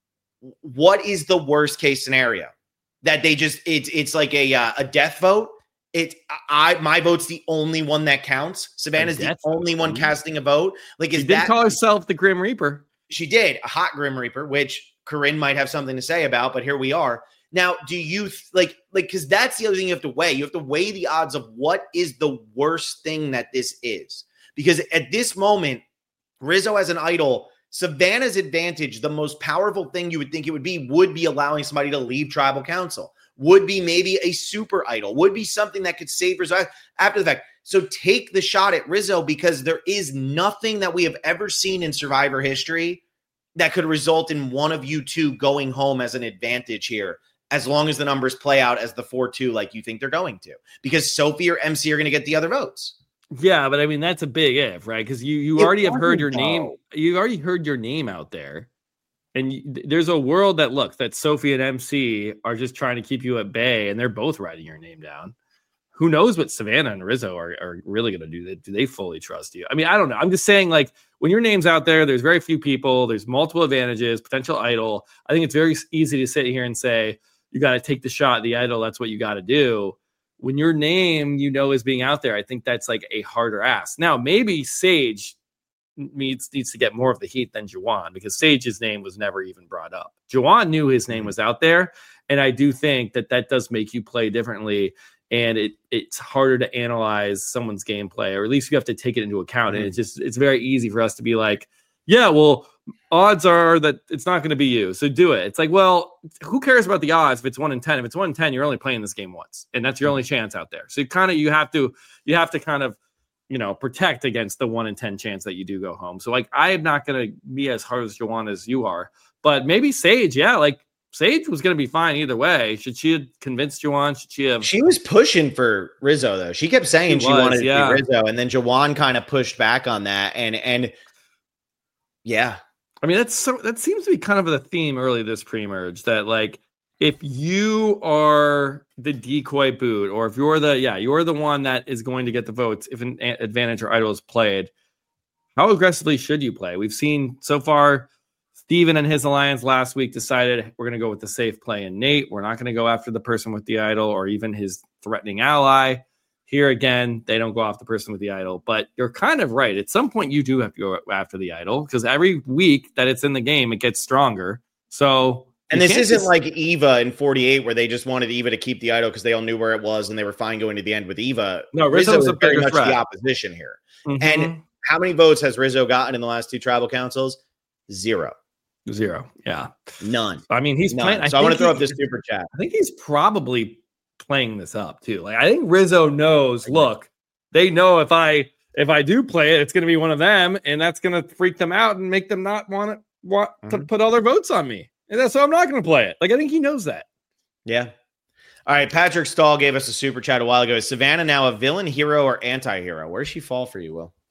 What is the worst case scenario? That they just, it's it's like a uh, a death vote. It I my vote's the only one that counts. Savannah's the only one casting a vote. Like, is she did that, call herself the Grim Reaper. She did, a hot Grim Reaper, which Corinne might have something to say about, but here we are. Now, do you th- like, like, because that's the other thing you have to weigh. You have to weigh the odds of what is the worst thing that this is. Because at this moment, Rizzo as an idol, Savannah's advantage, the most powerful thing you would think it would be, would be allowing somebody to leave tribal council, would be maybe a super idol, would be something that could save Rizzo after the fact. So take the shot at Rizzo because there is nothing that we have ever seen in Survivor history that could result in one of you two going home as an advantage here, as long as the numbers play out as the four two like you think they're going to, because Sophie or M C are going to get the other votes. Yeah, but I mean, that's a big if, right? Because you, you already have heard your name. You already heard your name out there. And you, there's a world that, look, that Sophie and M C are just trying to keep you at bay, and they're both writing your name down. Who knows what Savannah and Rizzo are, are really going to do? Do they fully trust you? I mean, I don't know. I'm just saying, like, when your name's out there, there's very few people, there's multiple advantages, potential idol. I think it's very easy to sit here and say, you got to take the shot, the idol, that's what you got to do. When your name, you know, is being out there, I think that's like a harder ask. Now, maybe Sage needs needs to get more of the heat than Juwan, because Sage's name was never even brought up. Juwan knew his name was out there, and I do think that that does make you play differently, and it it's harder to analyze someone's gameplay, or at least you have to take it into account. Mm-hmm. And it's just it's very easy for us to be like, yeah, well, odds are that it's not going to be you, so do it. It's like, well, who cares about the odds if it's one in ten? If it's one in ten, you're only playing this game once, and that's your only chance out there. So you kind of you have to you have to kind of you know protect against the one in ten chance that you do go home. So like, I am not going to be as hard as Juwan as you are, but maybe Sage, yeah, like Sage was going to be fine either way. Should she have convinced Juwan? Should she have? She was pushing for Rizzo though. She kept saying she, she was, wanted yeah. to be Rizzo, and then Juwan kind of pushed back on that, and and yeah. I mean, that's so, that seems to be kind of the theme early this pre-merge, that like, if you are the decoy boot, or if you're the, yeah, you're the one that is going to get the votes, if an advantage or idol is played, how aggressively should you play? We've seen so far, Steven and his alliance last week decided we're going to go with the safe play in Nate. We're not going to go after the person with the idol or even his threatening ally. Here again, they don't go off the person with the idol, but you're kind of right. At some point, you do have to go after the idol, because every week that it's in the game, it gets stronger. So, and this isn't just like Eva in forty-eight, where they just wanted Eva to keep the idol because they all knew where it was and they were fine going to the end with Eva. No, Rizzo was very much threat. The opposition here. Mm-hmm. And how many votes has Rizzo gotten in the last two tribal councils? Zero. Zero. Yeah. None. I mean, he's None. playing. I so I want to throw he, up this super chat. I think he's probably playing this up too. Like, I think Rizzo knows, look, they know if I if I do play it, it's going to be one of them, and that's going to freak them out and make them not want it, want mm-hmm. to put all their votes on me. And that's so I'm not going to play it. Like, I think he knows that. Yeah. All right. Patrick Stahl gave us a super chat a while ago. Is Savannah now a villain, hero, or anti-hero? Where does she fall for you, Will?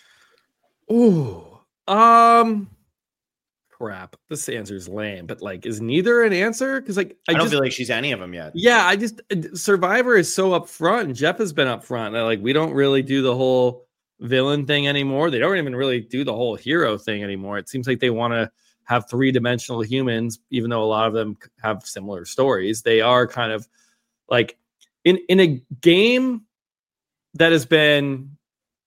Ooh. Um crap. This answer is lame, but like, is neither an answer? Because like, I, I don't just, feel like she's any of them yet. Yeah, I just Survivor is so upfront, and Jeff has been upfront that like we don't really do the whole villain thing anymore. They don't even really do the whole hero thing anymore. It seems like they want to have three-dimensional humans, even though a lot of them have similar stories. They are kind of like in, in a game that has been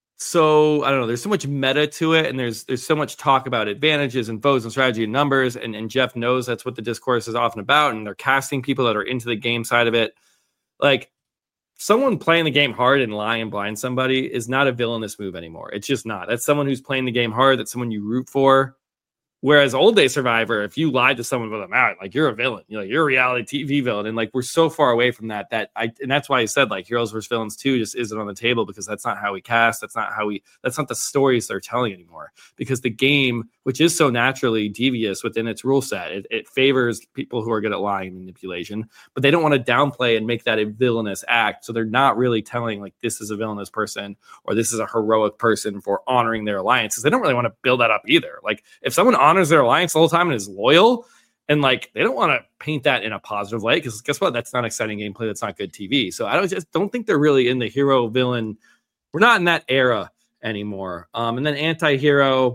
so, I don't know, there's so much meta to it, and there's there's so much talk about advantages and foes and strategy and numbers, and, and Jeff knows that's what the discourse is often about, and they're casting people that are into the game side of it. Like, someone playing the game hard and lying and blind somebody is not a villainous move anymore. It's just not. That's someone who's playing the game hard. That's someone you root for. Whereas old day Survivor, if you lied to someone with them out, like you're a villain, you're like you're a reality T V villain, and like we're so far away from that. That I and that's why I said like Heroes versus Villains two just isn't on the table, because that's not how we cast. That's not how we. That's not the stories they're telling anymore. Because the game, which is so naturally devious within its rule set, it, it favors people who are good at lying and manipulation, but they don't want to downplay and make that a villainous act. So they're not really telling like this is a villainous person or this is a heroic person for honoring their alliances. They don't really want to build that up either. Like if someone honors their alliance the whole time and is loyal, and like they don't want to paint that in a positive light, because guess what, that's not exciting gameplay, that's not good T V. So I don't just don't think they're really in the hero villain, we're not in that era anymore. Um and then anti-hero,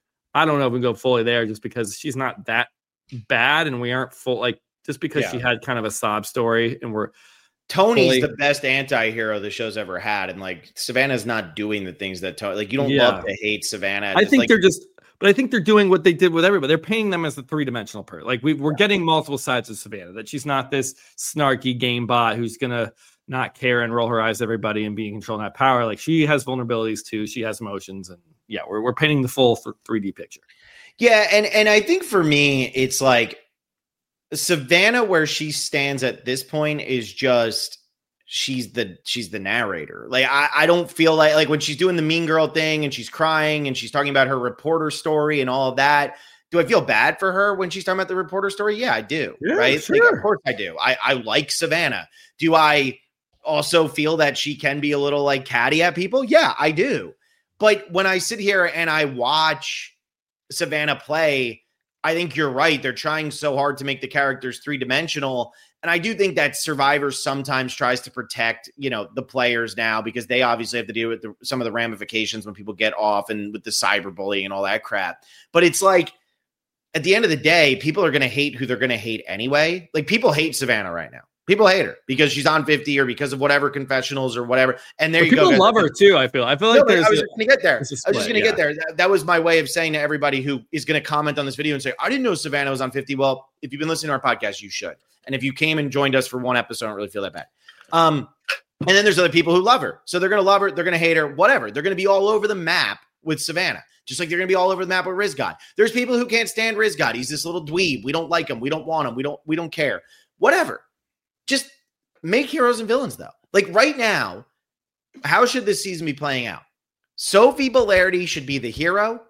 I don't know if we go fully there, just because she's not that bad and we aren't full, like just because yeah. she had kind of a sob story and we're Tony's fully... the best anti-hero the show's ever had, and like Savannah's not doing the things that Tony, like you don't yeah. love to hate Savannah. I think like... they're just But I think they're doing what they did with everybody. They're painting them as the three-dimensional person. Like we, we're getting multiple sides of Savannah, that she's not this snarky game bot who's going to not care and roll her eyes at everybody and be in control and have power. Like she has vulnerabilities too. She has emotions. And yeah, we're, we're painting the full th- three D picture. Yeah. And, and I think for me, it's like Savannah, where she stands at this point is just, she's the she's the narrator. Like I, I don't feel like like when she's doing the mean girl thing and she's crying and she's talking about her reporter story and all of that, do I feel bad for her when she's talking about the reporter story? Yeah, I do. Yeah, right? Sure. Like, of course I do. I, I like Savannah. Do I also feel that she can be a little like catty at people? Yeah, I do. But when I sit here and I watch Savannah play, I think you're right. They're trying so hard to make the characters three-dimensional. And I do think that Survivor sometimes tries to protect, you know, the players now, because they obviously have to deal with the, some of the ramifications when people get off and with the cyberbullying and all that crap. But it's like, at the end of the day, people are going to hate who they're going to hate anyway. Like people hate Savannah right now. People hate her because she's on fifty or because of whatever confessionals or whatever. And there but you people go. People love her too. I feel. I feel like no, there's. I was just going to get there. I was just going to yeah. get there. That, that was my way of saying to everybody who is going to comment on this video and say, "I didn't know Savannah was on fifty." Well, if you've been listening to our podcast, you should. And if you came and joined us for one episode, I don't really feel that bad. Um, and then there's other people who love her, so they're going to love her. They're going to hate her. Whatever. They're going to be all over the map with Savannah. Just like they're going to be all over the map with Rizgod. There's people who can't stand Rizgod. He's this little dweeb. We don't like him. We don't want him. We don't. We don't care. Whatever. Just make heroes and villains, though. Like right now, how should this season be playing out? Sophie Belardi should be the hero.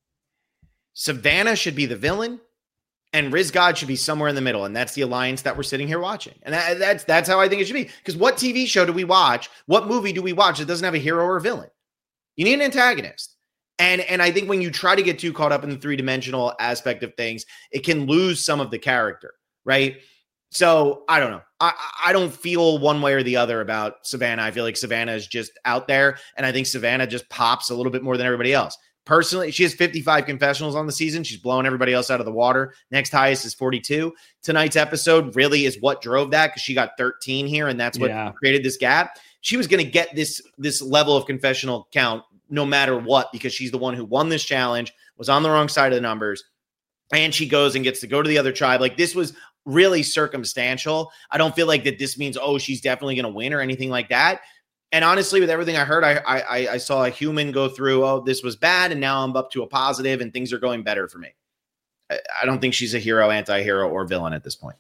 Savannah should be the villain. And Rizgod should be somewhere in the middle. And that's the alliance that we're sitting here watching. And that, that's that's how I think it should be. Because what T V show do we watch? What movie do we watch that doesn't have a hero or a villain? You need an antagonist. And, and I think when you try to get too caught up in the three-dimensional aspect of things, it can lose some of the character, right? So I don't know. I, I don't feel one way or the other about Savannah. I feel like Savannah is just out there. And I think Savannah just pops a little bit more than everybody else. Personally, she has fifty-five confessionals on the season. She's blowing everybody else out of the water. Next highest is forty-two. Tonight's episode really is what drove that, because she got thirteen here, and that's what yeah. created this gap. She was going to get this, this level of confessional count no matter what, because she's the one who won this challenge, was on the wrong side of the numbers, and she goes and gets to go to the other tribe. Like, this was really circumstantial. I don't feel like that this means, oh, she's definitely going to win or anything like that. And honestly, with everything I heard, I, I I saw a human go through, oh, this was bad, and now I'm up to a positive, and things are going better for me. I, I don't think she's a hero, anti-hero, or villain at this point.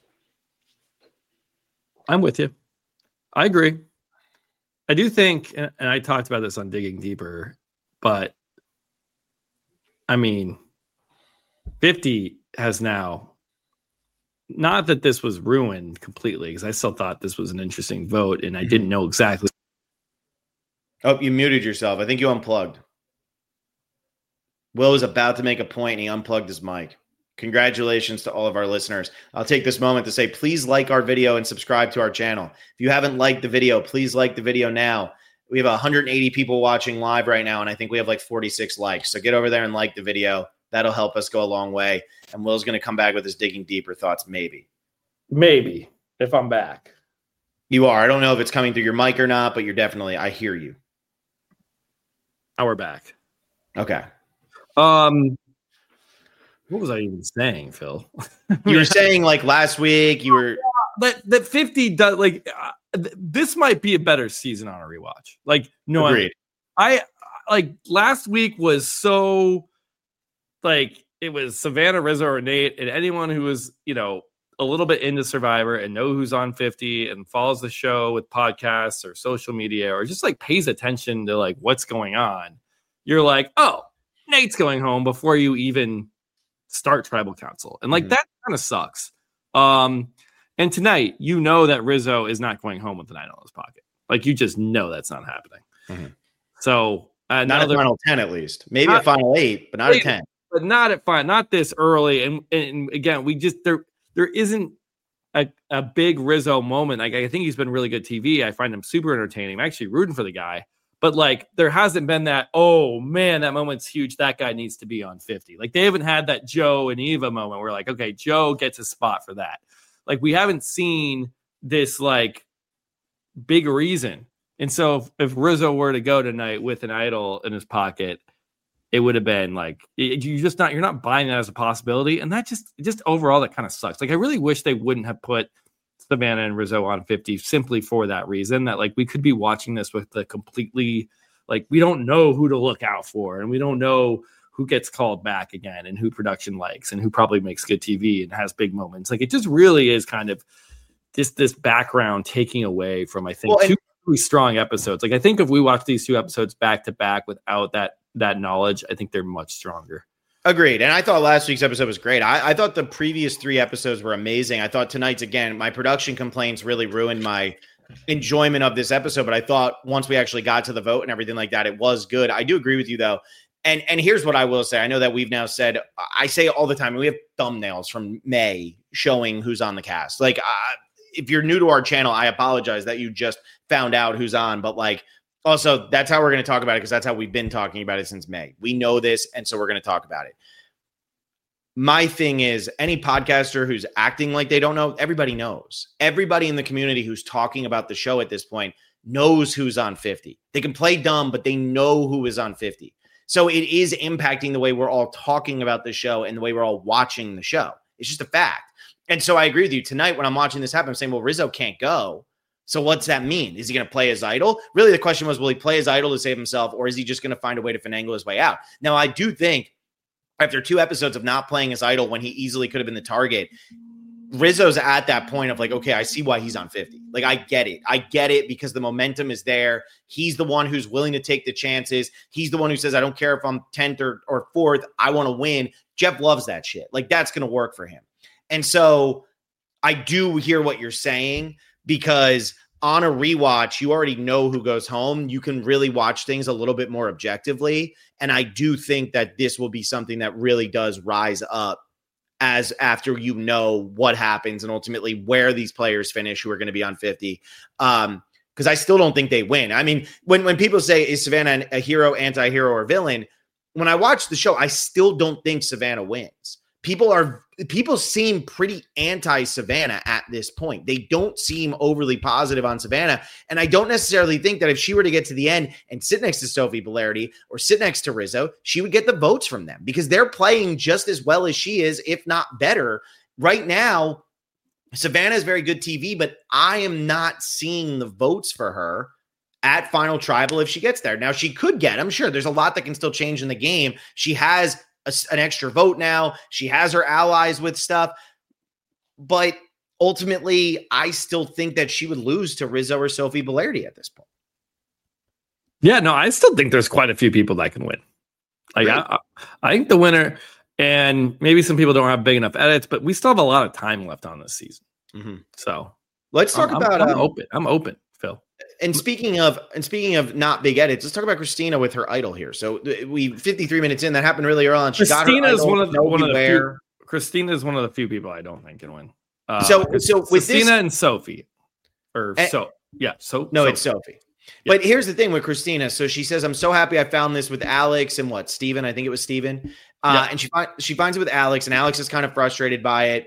I'm with you. I agree. I do think, and I talked about this on Digging Deeper, but I mean, fifty has now, not that this was ruined completely, because I still thought this was an interesting vote, and I didn't know exactly. Oh, you muted yourself. I think you unplugged. Will was about to make a point, and he unplugged his mic. Congratulations to all of our listeners. I'll take this moment to say, please like our video and subscribe to our channel. If you haven't liked the video, please like the video now. We have one hundred eighty people watching live right now, and I think we have like forty-six likes. So get over there and like the video. That'll help us go a long way. And Will's going to come back with his digging deeper thoughts, maybe. Maybe, if I'm back. You are. I don't know if it's coming through your mic or not, but you're definitely, I hear you. Now we're back. Okay. Um, what was I even saying, Phil? You were saying like last week, you were. That, that fifty does, like, uh, th- this might be a better season on a rewatch. Like, no, Agreed. I, I, like, last week was so, like, it was Savannah, Rizzo, or Nate, and anyone who was, you know, a little bit into Survivor and know who's on fifty and follows the show with podcasts or social media or just like pays attention to like what's going on. You're like, oh, Nate's going home before you even start Tribal Council. And like, mm-hmm. that kind of sucks. Um, and tonight, you know that Rizzo is not going home with the nine in his pocket. Like, you just know that's not happening. Mm-hmm. So, uh, not at final ten, at least. Maybe at final eight, but not eight, at ten. But not at five, not this early. And, and again, we just, there, there isn't a, a big Rizzo moment. Like, I think he's been really good T V. I find him super entertaining. I'm actually rooting for the guy. But, like, there hasn't been that, oh, man, that moment's huge. That guy needs to be on fifty. Like, they haven't had that Joe and Eva moment where, like, okay, Joe gets a spot for that. Like, we haven't seen this, like, big reason. And so if, if Rizzo were to go tonight with an idol in his pocket, it would have been like, it, you just not, you're not buying that as a possibility. And that just, just overall, that kind of sucks. Like, I really wish they wouldn't have put Savannah and Rizzo on fifty simply for that reason, that like we could be watching this with the completely, like, we don't know who to look out for and we don't know who gets called back again and who production likes and who probably makes good T V and has big moments. Like, it just really is kind of this, this background taking away from, I think, well, two really strong episodes. Like, I think if we watch these two episodes back to back without that, that knowledge, I think they're much stronger. Agreed. And I thought last week's episode was great. I, I thought the previous three episodes were amazing. I thought tonight's, again, my production complaints really ruined my enjoyment of this episode. But I thought once we actually got to the vote and everything like that, it was good. I do agree with you, though. And and here's what I will say. I know that we've now said, I say all the time, we have thumbnails from May showing who's on the cast. Like, uh, if you're new to our channel, I apologize that you just found out who's on. But like, also, that's how we're going to talk about it because that's how we've been talking about it since May. We know this, and so we're going to talk about it. My thing is, any podcaster who's acting like they don't know, everybody knows. Everybody in the community who's talking about the show at this point knows who's on fifty. They can play dumb, but they know who is on fifty. So it is impacting the way we're all talking about the show and the way we're all watching the show. It's just a fact. And so I agree with you. Tonight, when I'm watching this happen, I'm saying, well, Rizzo can't go. So what's that mean? Is he going to play his idol? Really, the question was, will he play his idol to save himself, or is he just going to find a way to finagle his way out? Now, I do think after two episodes of not playing his idol when he easily could have been the target, Rizzo's at that point of like, okay, I see why he's on fifty. Like, I get it. I get it because the momentum is there. He's the one who's willing to take the chances. He's the one who says, I don't care if I'm tenth or, or fourth. I want to win. Jeff loves that shit. Like, that's going to work for him. And so I do hear what you're saying, because on a rewatch, you already know who goes home. You can really watch things a little bit more objectively. And I do think that this will be something that really does rise up as after you know what happens and ultimately where these players finish who are going to be on fifty. Um, because I still don't think they win. I mean, when, when people say, is Savannah a hero, anti-hero, or villain? When I watch the show, I still don't think Savannah wins. People are people seem pretty anti-Savannah at this point. They don't seem overly positive on Savannah. And I don't necessarily think that if she were to get to the end and sit next to Sophie Bolardi or sit next to Rizzo, she would get the votes from them, because they're playing just as well as she is, if not better. Right now, Savannah is very good T V, but I am not seeing the votes for her at Final Tribal if she gets there. Now, she could get, I'm sure there's a lot that can still change in the game. She has A, an extra vote now. She has her allies with stuff. But ultimately, I still think that she would lose to Rizzo or Sophie Bolardi at this point. Yeah, no, I still think there's quite a few people that can win. Like, right. I, I think the winner, and maybe some people don't have big enough edits, but we still have a lot of time left on this season. Mm-hmm. So let's talk I'm, about. I'm, I'm um, open. I'm open, Phil. And speaking of and speaking of not big edits, let's talk about Christina with her idol here. So we fifty-three minutes in, that happened really early on. She Christina got her is idol, one of the, one of the beware. few, Christina is one of the few people I don't think can win. Uh, so so with Christina this, and Sophie, or and, so yeah, so no, Sophie. it's Sophie. But here's the thing with Christina. So she says, I'm so happy I found this with Alex and what, Steven? I think it was Steven. Uh, yeah. And she, she finds it with Alex, and Alex is kind of frustrated by it.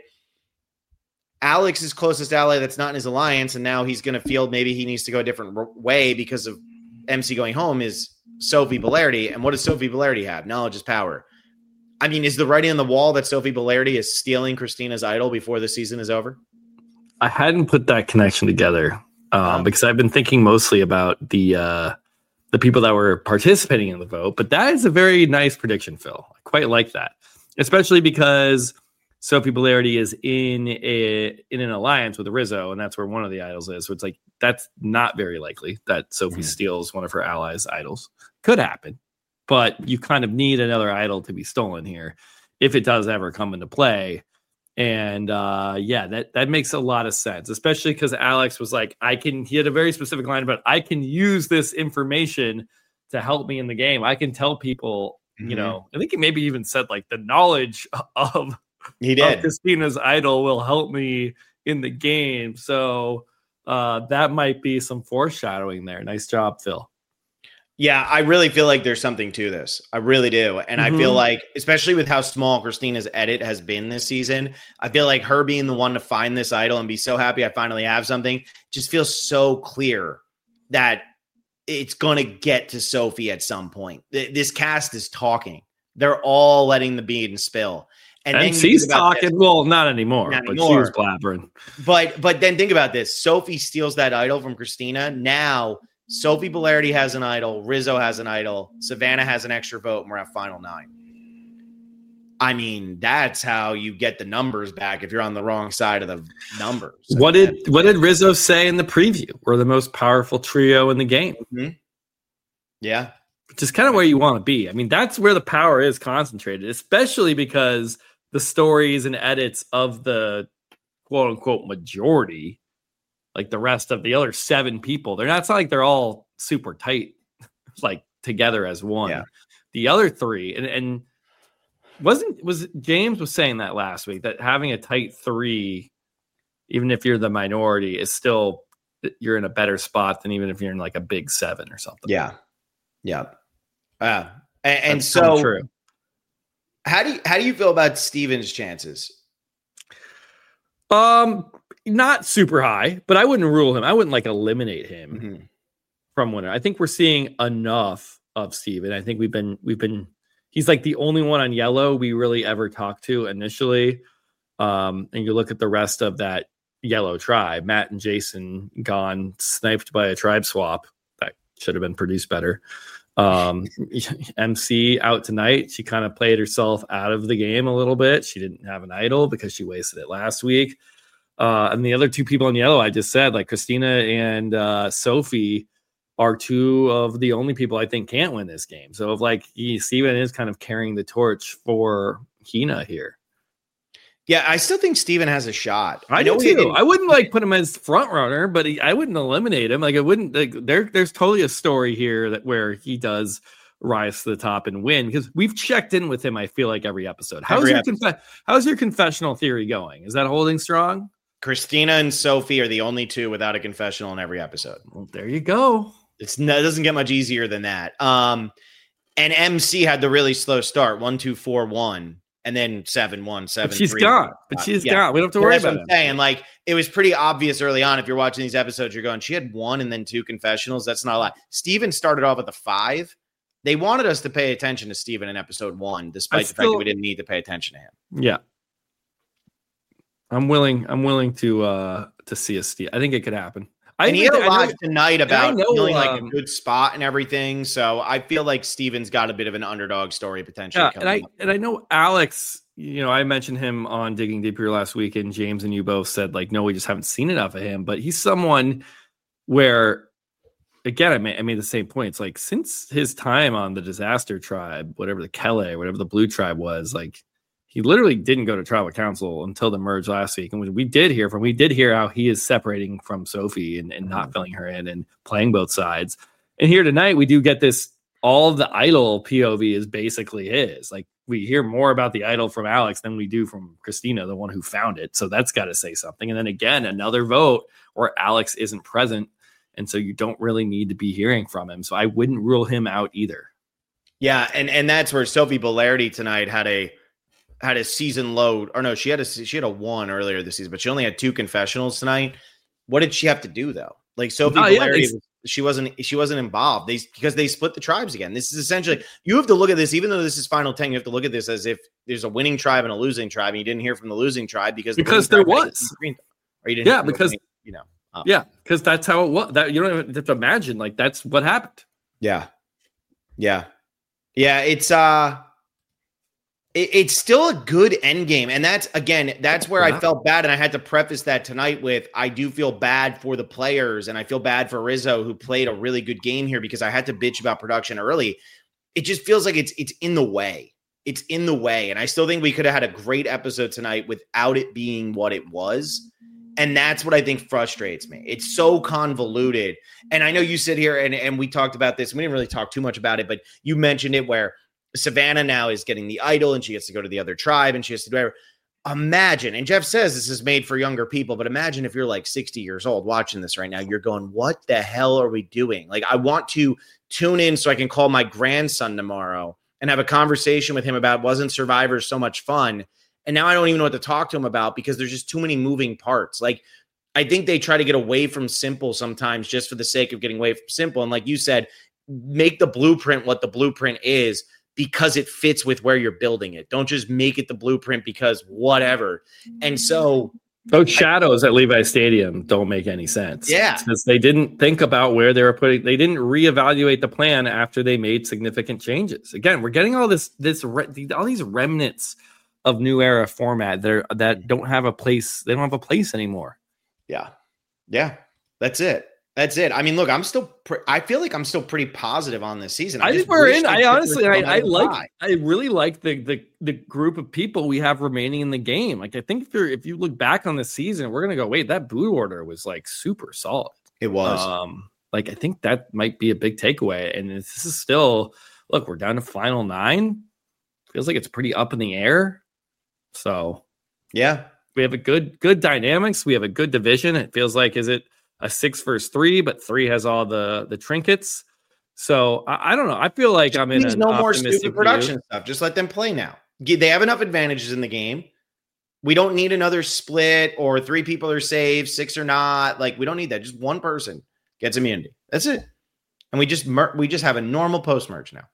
Alex's closest ally that's not in his alliance, and now he's going to feel maybe he needs to go a different way because of M C going home, is Sophie Bellardi. And what does Sophie Bellardi have? Knowledge is power. I mean, is the writing on the wall that Sophie Bellardi is stealing Christina's idol before the season is over? I hadn't put that connection together um, um, because I've been thinking mostly about the uh, the people that were participating in the vote. But that is a very nice prediction, Phil. I quite like that, especially because Sophie Bellardi is in a in an alliance with Rizzo, and that's where one of the idols is. So it's like that's not very likely that Sophie mm-hmm. steals one of her allies' idols. Could happen, but you kind of need another idol to be stolen here if it does ever come into play. And uh, yeah, that, that makes a lot of sense, especially because Alex was like, I can, he had a very specific line about, I can use this information to help me in the game. I can tell people, mm-hmm. you know, I think he maybe even said like the knowledge of, he did. of Christina's idol will help me in the game. So uh, that might be some foreshadowing there. Nice job, Phil. Yeah, I really feel like there's something to this. I really do. And mm-hmm. I feel like, especially with how small Christina's edit has been this season, I feel like her being the one to find this idol and be so happy I finally have something just feels so clear that it's going to get to Sophie at some point. This cast is talking. They're all letting the bean spill. And, and she's talking. This. Well, not anymore, not but anymore. She was blabbering. But, but then think about this. Sophie steals that idol from Christina. Now Sophie Bellardi has an idol. Rizzo has an idol. Savannah has an extra vote, and we're at final nine. I mean, that's how you get the numbers back if you're on the wrong side of the numbers. What did what did Rizzo say in the preview? We're the most powerful trio in the game. Mm-hmm. Yeah. Which is kind of where you want to be. I mean, that's where the power is concentrated, especially because the stories and edits of the quote-unquote majority, like the rest of the other seven people, they're not, it's not like they're all super tight, like together as one. Yeah. The other three, and, and wasn't, was James was saying that last week, that having a tight three, even if you're the minority, is still, you're in a better spot than even if you're in like a big seven or something. Yeah. Yeah. Uh, and, and so true. How do you, how do you feel about Steven's chances? Um, Not super high, but I wouldn't rule him. I wouldn't like eliminate him mm-hmm. from winner. I think we're seeing enough of Steven. I think we've been, we've been, he's like the only one on yellow we really ever talked to initially. Um, and you look at the rest of that yellow tribe, Matt and Jason gone, sniped by a tribe swap. That should have been produced better. Um, M C out tonight. She kind of played herself out of the game a little bit. She didn't have an idol because she wasted it last week. Uh, and the other two people in yellow, I just said, like Christina and uh, Sophie are two of the only people I think can't win this game. So if like he, Steven is kind of carrying the torch for Hina here. Yeah, I still think Steven has a shot. I, I know too. I wouldn't like put him as front runner, but he, I wouldn't eliminate him. Like I wouldn't. Like, there, there's totally a story here that where he does rise to the top and win, because we've checked in with him. I feel like every episode. How's every your episode. Conf- How's your confessional theory going? Is that holding strong? Christina and Sophie are the only two without a confessional in every episode. Well, there you go. It's no, it doesn't get much easier than that. Um, and M C had the really slow start, one, two, four, one, and then seven, one, seven. But she's three, gone. But she's yeah. gone. We don't have to worry that's about what I'm it. Saying. Like it was pretty obvious early on. If you're watching these episodes, you're going, she had one and then two confessionals. That's not a lot. Steven started off with a five. They wanted us to pay attention to Steven in episode one, despite I the still, fact that we didn't need to pay attention to him. Yeah. I'm willing. I'm willing to uh, to see a Steve. I think it could happen. I and he had a lot tonight about know, feeling like um, a good spot and everything. So I feel like Steven's got a bit of an underdog story potentially. Yeah, coming and I up. and I know Alex. You know, I mentioned him on Digging Deeper last week, and James and you both said like, no, we just haven't seen enough of him. But he's someone where, again, I made I made the same point. It's like since his time on the Disaster Tribe, whatever the Kele, whatever the Blue Tribe was, like. He literally didn't go to tribal council until the merge last week. And we, we did hear from, we did hear how he is separating from Sophie and, and not filling her in and playing both sides. And here tonight, we do get this, all of the idol P O V is basically his. Like we hear more about the idol from Alex than we do from Christina, the one who found it. So that's got to say something. And then again, another vote where Alex isn't present And so you don't really need to be hearing from him. So I wouldn't rule him out either. Yeah, and and that's where Sophie Bolardi tonight had a had a season low, or no, she had a she had a one earlier this season, but she only had two confessionals tonight. What did she have to do though? Like Sophie Oh, yeah, Bolardi, they- she wasn't she wasn't involved. They because they split the tribes again. This is essentially, you have to look at this, even though this is final ten, you have to look at this as if there's a winning tribe and a losing tribe, and you didn't hear from the losing tribe because the Because winning there tribe had was. green, or you didn't Yeah, hear from the because- winning, you know. Oh. Yeah, because that's how it was. That you don't even have to imagine. Like that's what happened. Yeah. Yeah. Yeah. It's uh it, it's still a good end game. And that's again, that's where Yeah. I felt bad. And I had to preface that tonight with I do feel bad for the players, and I feel bad for Rizzo, who played a really good game here, because I had to bitch about production early. It just feels like it's it's in the way. It's in the way. And I still think we could have had a great episode tonight without it being what it was. And that's what I think frustrates me. It's so convoluted. And I know you sit here and, and we talked about this. We didn't really talk too much about it, but you mentioned it where Savannah now is getting the idol and she gets to go to the other tribe and she has to do whatever. Imagine, and Jeff says this is made for younger people, but imagine if you're like sixty years old watching this right now, you're going, what the hell are we doing? Like, I want to tune in so I can call my grandson tomorrow and have a conversation with him about, wasn't Survivor so much fun? And now I don't even know what to talk to him about because there's just too many moving parts. Like, I think they try to get away from simple sometimes just for the sake of getting away from simple. And like you said, make the blueprint what the blueprint is because it fits with where you're building it. Don't just make it the blueprint because whatever. And so those shadows I, at Levi Stadium don't make any sense. Yeah. Because they didn't think about where they were putting, they didn't reevaluate the plan after they made significant changes. Again, we're getting all this, this, all these remnants of new era format that are, that don't have a place. They don't have a place anymore. Yeah. Yeah. That's it. That's it. I mean, look, I'm still, pre- I feel like I'm still pretty positive on this season. I, I think just we're wish in. they I took honestly, I, it I from like, high. I really like the, the, the group of people we have remaining in the game. Like, I think if you're, if you look back on the season, we're going to go, wait, that boot order was like super solid. It was. Um, like, I think that might be a big takeaway. And this is still, look, we're down to final nine. Feels like it's pretty up in the air. So, yeah, we have a good, good dynamics. We have a good division. It feels like, is it a six versus three, but three has all the, the trinkets. So I, I don't know. I feel like I'm in Please an no more optimistic stupid production view. stuff. Just let them play now. G- They have enough advantages in the game. We don't need another split or three people are saved, six or not. Like, we don't need that. Just one person gets immunity. That's it. And we just mer- we just have a normal post merge now.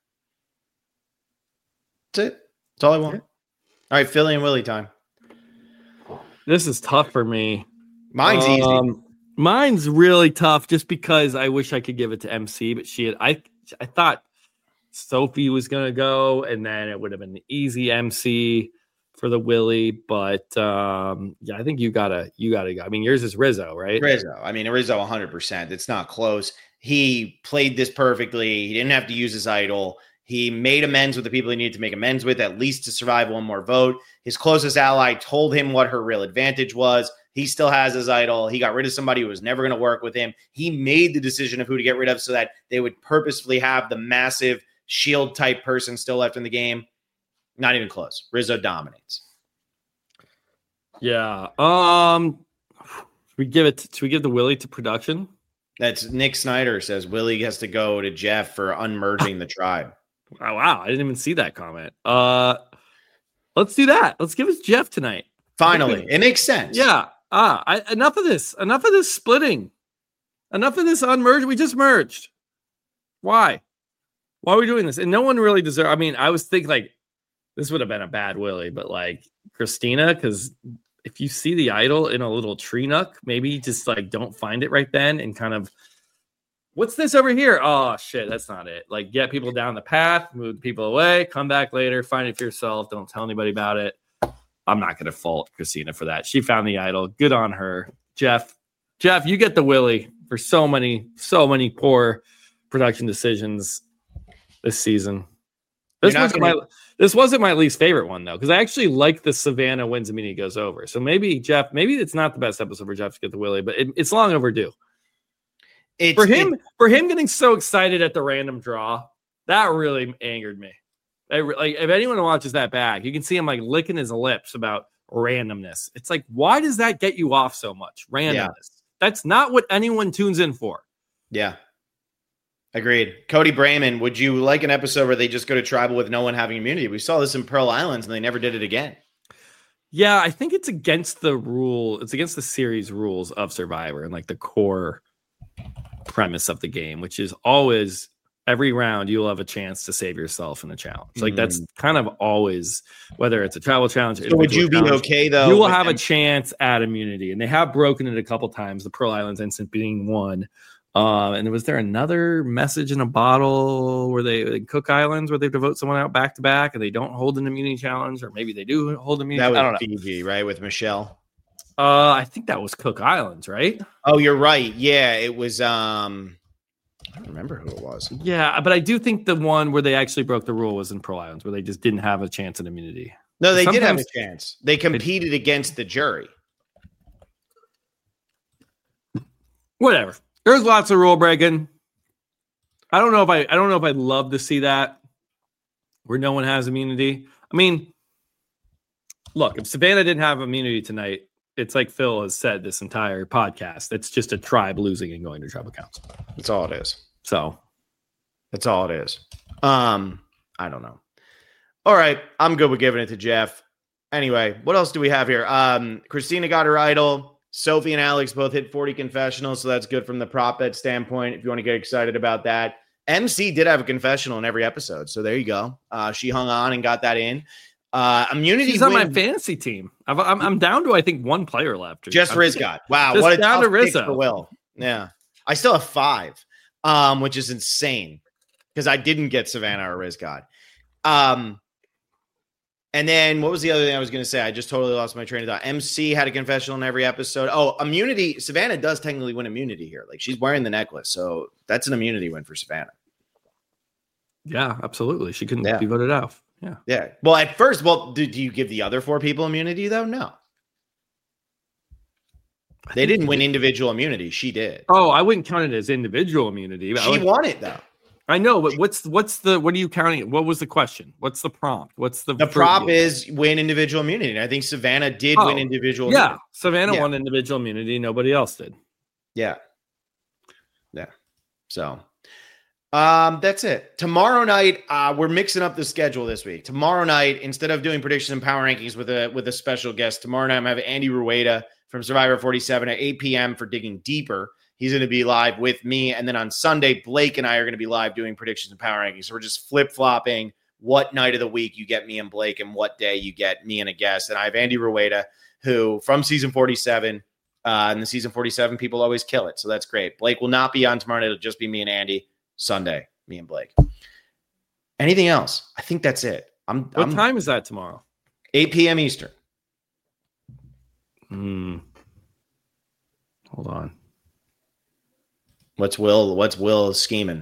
That's it. That's all I want. Yeah. All right, Philly and Willie time. This is tough for me. Mine's easy. Um, mine's really tough just because I wish I could give it to M C, but she had, I, I thought Sophie was going to go and then it would have been an easy M C for the Willie, but um, yeah, I think you gotta, you gotta go. I mean, yours is Rizzo, right? Rizzo. I mean, Rizzo one hundred percent. It's not close. He played this perfectly. He didn't have to use his idol. He made amends with the people he needed to make amends with, at least to survive one more vote. His closest ally told him what her real advantage was. He still has his idol. He got rid of somebody who was never going to work with him. He made the decision of who to get rid of so that they would purposefully have the massive shield type person still left in the game. Not even close. Rizzo dominates. Yeah. Um, should we give it, should we give the Willie to production? That's Nick Snyder says Willie has to go to Jeff for unmerging the tribe. Oh, wow. I didn't even see that comment. Uh, let's do that. Let's give us Jeff tonight. Finally, it makes sense. Yeah. Ah, I, enough of this. Enough of this splitting. Enough of this unmerged. We just merged. Why? Why are we doing this? And no one really deserves. I mean, I was thinking like this would have been a bad Willie, but like Christina, because if you see the idol in a little tree nook, maybe just like don't find it right then and kind of. What's this over here? Oh, shit, that's not it. Like, get people down the path, move people away, come back later, find it for yourself. Don't tell anybody about it. I'm not going to fault Christina for that. She found the idol. Good on her. Jeff, Jeff, you get the Willie for so many, so many poor production decisions this season. This wasn't, gonna... my, this wasn't my least favorite one, though, because I actually like the Savannah wins immunity goes over. So maybe, Jeff, maybe it's not the best episode for Jeff to get the Willie, but it, it's long overdue. It's, for him, it, for him getting so excited at the random draw, that really angered me. I, like, if anyone watches that back, you can see him like licking his lips about randomness. It's like, why does that get you off so much? Randomness. Yeah. That's not what anyone tunes in for. Yeah. Agreed. Cody Brayman, would you like an episode where they just go to tribal with no one having immunity? We saw this in Pearl Islands and they never did it again. Yeah, I think it's against the rule. It's against the series rules of Survivor and like the core premise of the game, which is always every round you'll have a chance to save yourself in a challenge. Like mm. that's kind of always, whether it's a travel challenge. So would you be challenge, okay though? You will have them? a chance at immunity, and they have broken it a couple times. The Pearl Islands incident being one. Um, and was there another message in a bottle where they like Cook Islands where they have to vote someone out back to back and they don't hold an immunity challenge, or maybe they do hold immunity? That was I don't know. Fiji, right? With Michelle. Uh, I think that was Cook Islands, right? Oh, you're right. Yeah, it was. Um, I don't remember who it was. Yeah, but I do think the one where they actually broke the rule was in Pearl Islands, where they just didn't have a chance at immunity. No, they Sometimes, did have a chance. They competed it, against the jury. Whatever. There's lots of rule breaking. I don't know if I. I don't know if I'd love to see that where no one has immunity. I mean, look, if Savannah didn't have immunity tonight, it's like Phil has said this entire podcast. It's just a tribe losing and going to tribal council. That's all it is. So that's all it is. Um, I don't know. All right, I'm good with giving it to Jeff. Anyway, what else do we have here? Um, Christina got her idol. Sophie and Alex both hit forty confessionals, so that's good from the prop bet standpoint if you want to get excited about that. M C did have a confessional in every episode, so there you go. Uh, she hung on and got that in. Uh, immunity. She's on win. my fantasy team. I've, I'm I'm down to I think one player left. Just Rizgot. Wow, Just what a down tough to pick for Will. Yeah, I still have five, um, which is insane because I didn't get Savannah or Rizgot. Um. And then what was the other thing I was going to say? I just totally lost my train of thought. M C had a confessional in every episode. Oh, immunity. Savannah does technically win immunity here. Like she's wearing the necklace. So that's an immunity win for Savannah. Yeah, absolutely. She couldn't yeah. be voted out. Yeah. Yeah. Well, at first, well, do, do you give the other four people immunity though? No. They didn't win individual immunity. She did. Oh, I wouldn't count it as individual immunity. She would... won it though. I know, but what's what's the what are you counting? What was the question? What's the prompt? What's the the prop deal? Is win individual immunity? And I think Savannah did oh, win individual. Yeah, immunity. Savannah yeah. won individual immunity. Nobody else did. Yeah, yeah. So, um, that's it. Tomorrow night, uh, we're mixing up the schedule this week. Tomorrow night, instead of doing predictions and power rankings with a with a special guest, tomorrow night I'm having Andy Rueda from Survivor forty-seven at eight p.m. for Digging Deeper. He's going to be live with me. And then on Sunday, Blake and I are going to be live doing predictions and power rankings. So we're just flip-flopping what night of the week you get me and Blake and what day you get me and a guest. And I have Andy Rueda, who from season forty-seven, uh, and the season forty-seven people always kill it. So that's great. Blake will not be on tomorrow night. It'll just be me and Andy. Sunday, me and Blake. Anything else? I think that's it. I'm. What I'm, time is that tomorrow? eight p.m. Eastern. Hmm. Hold on. What's Will? What's Will scheming?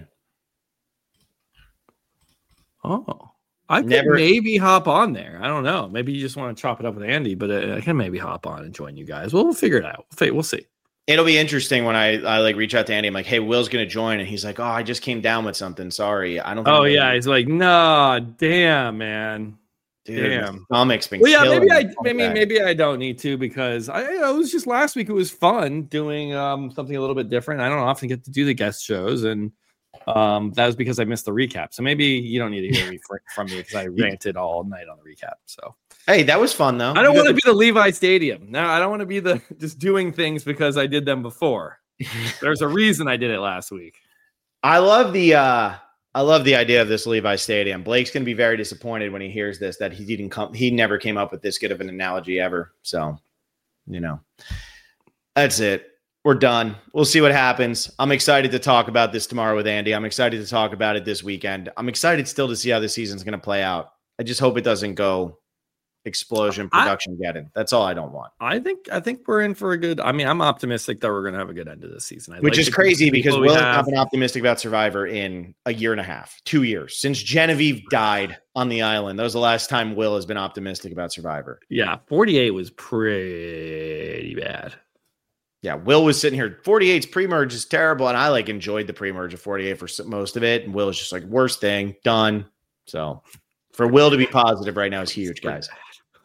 Oh, I could Never, maybe hop on there. I don't know. Maybe you just want to chop it up with Andy, but I can maybe hop on and join you guys. Well, we'll figure it out. We'll see. It'll be interesting when I, I like reach out to Andy. I'm like, hey, Will's going to join. And he's like, oh, I just came down with something. Sorry. I don't think Oh, yeah. He's like, nah, damn, man. Dude, damn. Stomach's been well, yeah, maybe I, me. maybe, maybe I don't need to because I, you know, it was just last week. It was fun doing um, something a little bit different. I don't often get to do the guest shows. And um, that was because I missed the recap. So maybe you don't need to hear me from me because I ranted all night on the recap. So. Hey, that was fun though. I don't want to be the Levi Stadium. No, I don't want to be the just doing things because I did them before. There's a reason I did it last week. I love the uh I love the idea of this Levi Stadium. Blake's going to be very disappointed when he hears this that he didn't come he never came up with this good of an analogy ever. So, you know. That's it. We're done. We'll see what happens. I'm excited to talk about this tomorrow with Andy. I'm excited to talk about it this weekend. I'm excited still to see how the season's going to play out. I just hope it doesn't go explosion production I, get in. That's all I don't want. I think I think we're in for a good. I mean, I'm optimistic that we're going to have a good end of this season. I Which like is crazy because Will has not have. been optimistic about Survivor in a year and a half, two years since Genevieve died on the island. That was the last time Will has been optimistic about Survivor. Yeah, forty-eight was pretty bad. Yeah, Will was sitting here. forty-eight's pre-merge is terrible, and I like enjoyed the pre-merge of forty-eight for most of it. And Will is just like worst thing done. So for Will to be positive right now is huge, guys.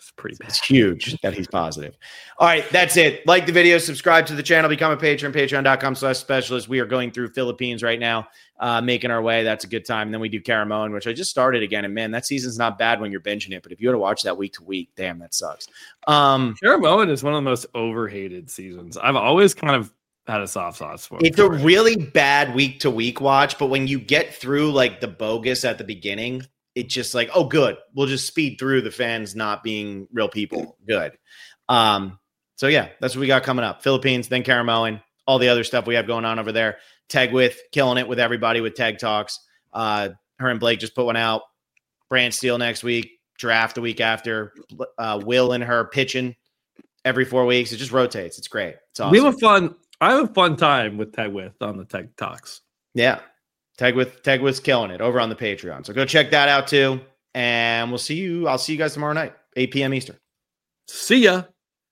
It's pretty bad. It's huge that he's positive. All right, that's it. Like the video, subscribe to the channel, become a patron, patreon.com slash specialist. We are going through Philippines right now, uh, making our way. That's a good time. And then we do Caramoan, which I just started again. And man, that season's not bad when you're binging it. But if you had to watch that week to week, damn, that sucks. Um, Caramoan is one of the most overhated seasons. I've always kind of had a soft spot for it. It's a really bad week to week watch. But when you get through like the bogus at the beginning, it's just like, oh, good. We'll just speed through the fans not being real people. Good. Um, so, yeah, that's what we got coming up. Philippines, then Caramoan, all the other stuff we have going on over there. Tag with, killing it with everybody with Tag Talks. Uh, her and Blake just put one out. Brand Steele next week. Draft the week after. Uh, Will and her pitching every four weeks. It just rotates. It's great. It's awesome. We have a fun, I have a fun time with Tag with on the Tag Talks. Yeah. Tag with Tag with killing it over on the Patreon. So go check that out too. And we'll see you. I'll see you guys tomorrow night, eight p.m. Eastern. See ya.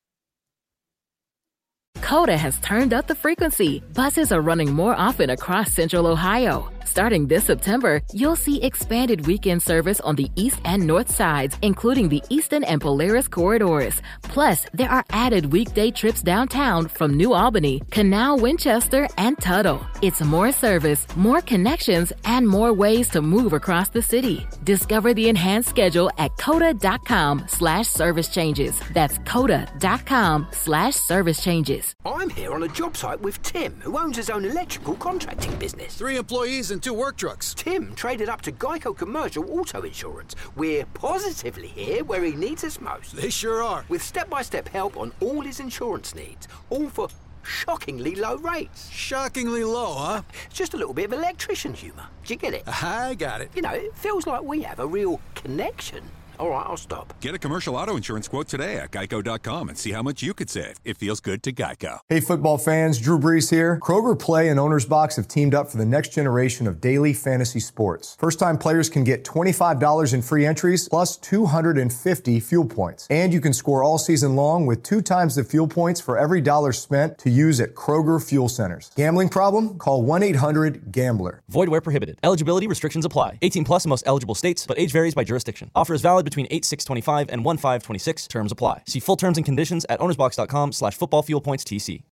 Coda has turned up the frequency. Buses are running more often across Central Ohio. Starting this September, you'll see expanded weekend service on the east and north sides, including the Easton and Polaris corridors. Plus, there are added weekday trips downtown from New Albany, Canal, Winchester, and Tuttle. It's more service, more connections, and more ways to move across the city. Discover the enhanced schedule at coda.com slash service changes. That's coda.com slash service changes. I'm here on a job site with Tim, who owns his own electrical contracting business. Three employees and two work trucks. Tim traded up to Geico Commercial Auto Insurance. We're positively here where he needs us most. They sure are. With step-by-step help on all his insurance needs, all for shockingly low rates. Shockingly low, huh? It's just a little bit of electrician humour. Do you get it? I got it. You know, it feels like we have a real connection. All right, I'll stop. Get a commercial auto insurance quote today at geico dot com and see how much you could save. It feels good to Geico. Hey, football fans, Drew Brees here. Kroger Play and Owner's Box have teamed up for the next generation of daily fantasy sports. First-time players can get twenty-five dollars in free entries plus two hundred fifty fuel points. And you can score all season long with two times the fuel points for every dollar spent to use at Kroger Fuel Centers. Gambling problem? Call one eight hundred gambler. Void where prohibited. Eligibility restrictions apply. eighteen plus in most eligible states, but age varies by jurisdiction. Offer is valid between eight six twenty-five and one five twenty-six. Terms apply. See full terms and conditions at ownersbox dot com slash football fuel points T C.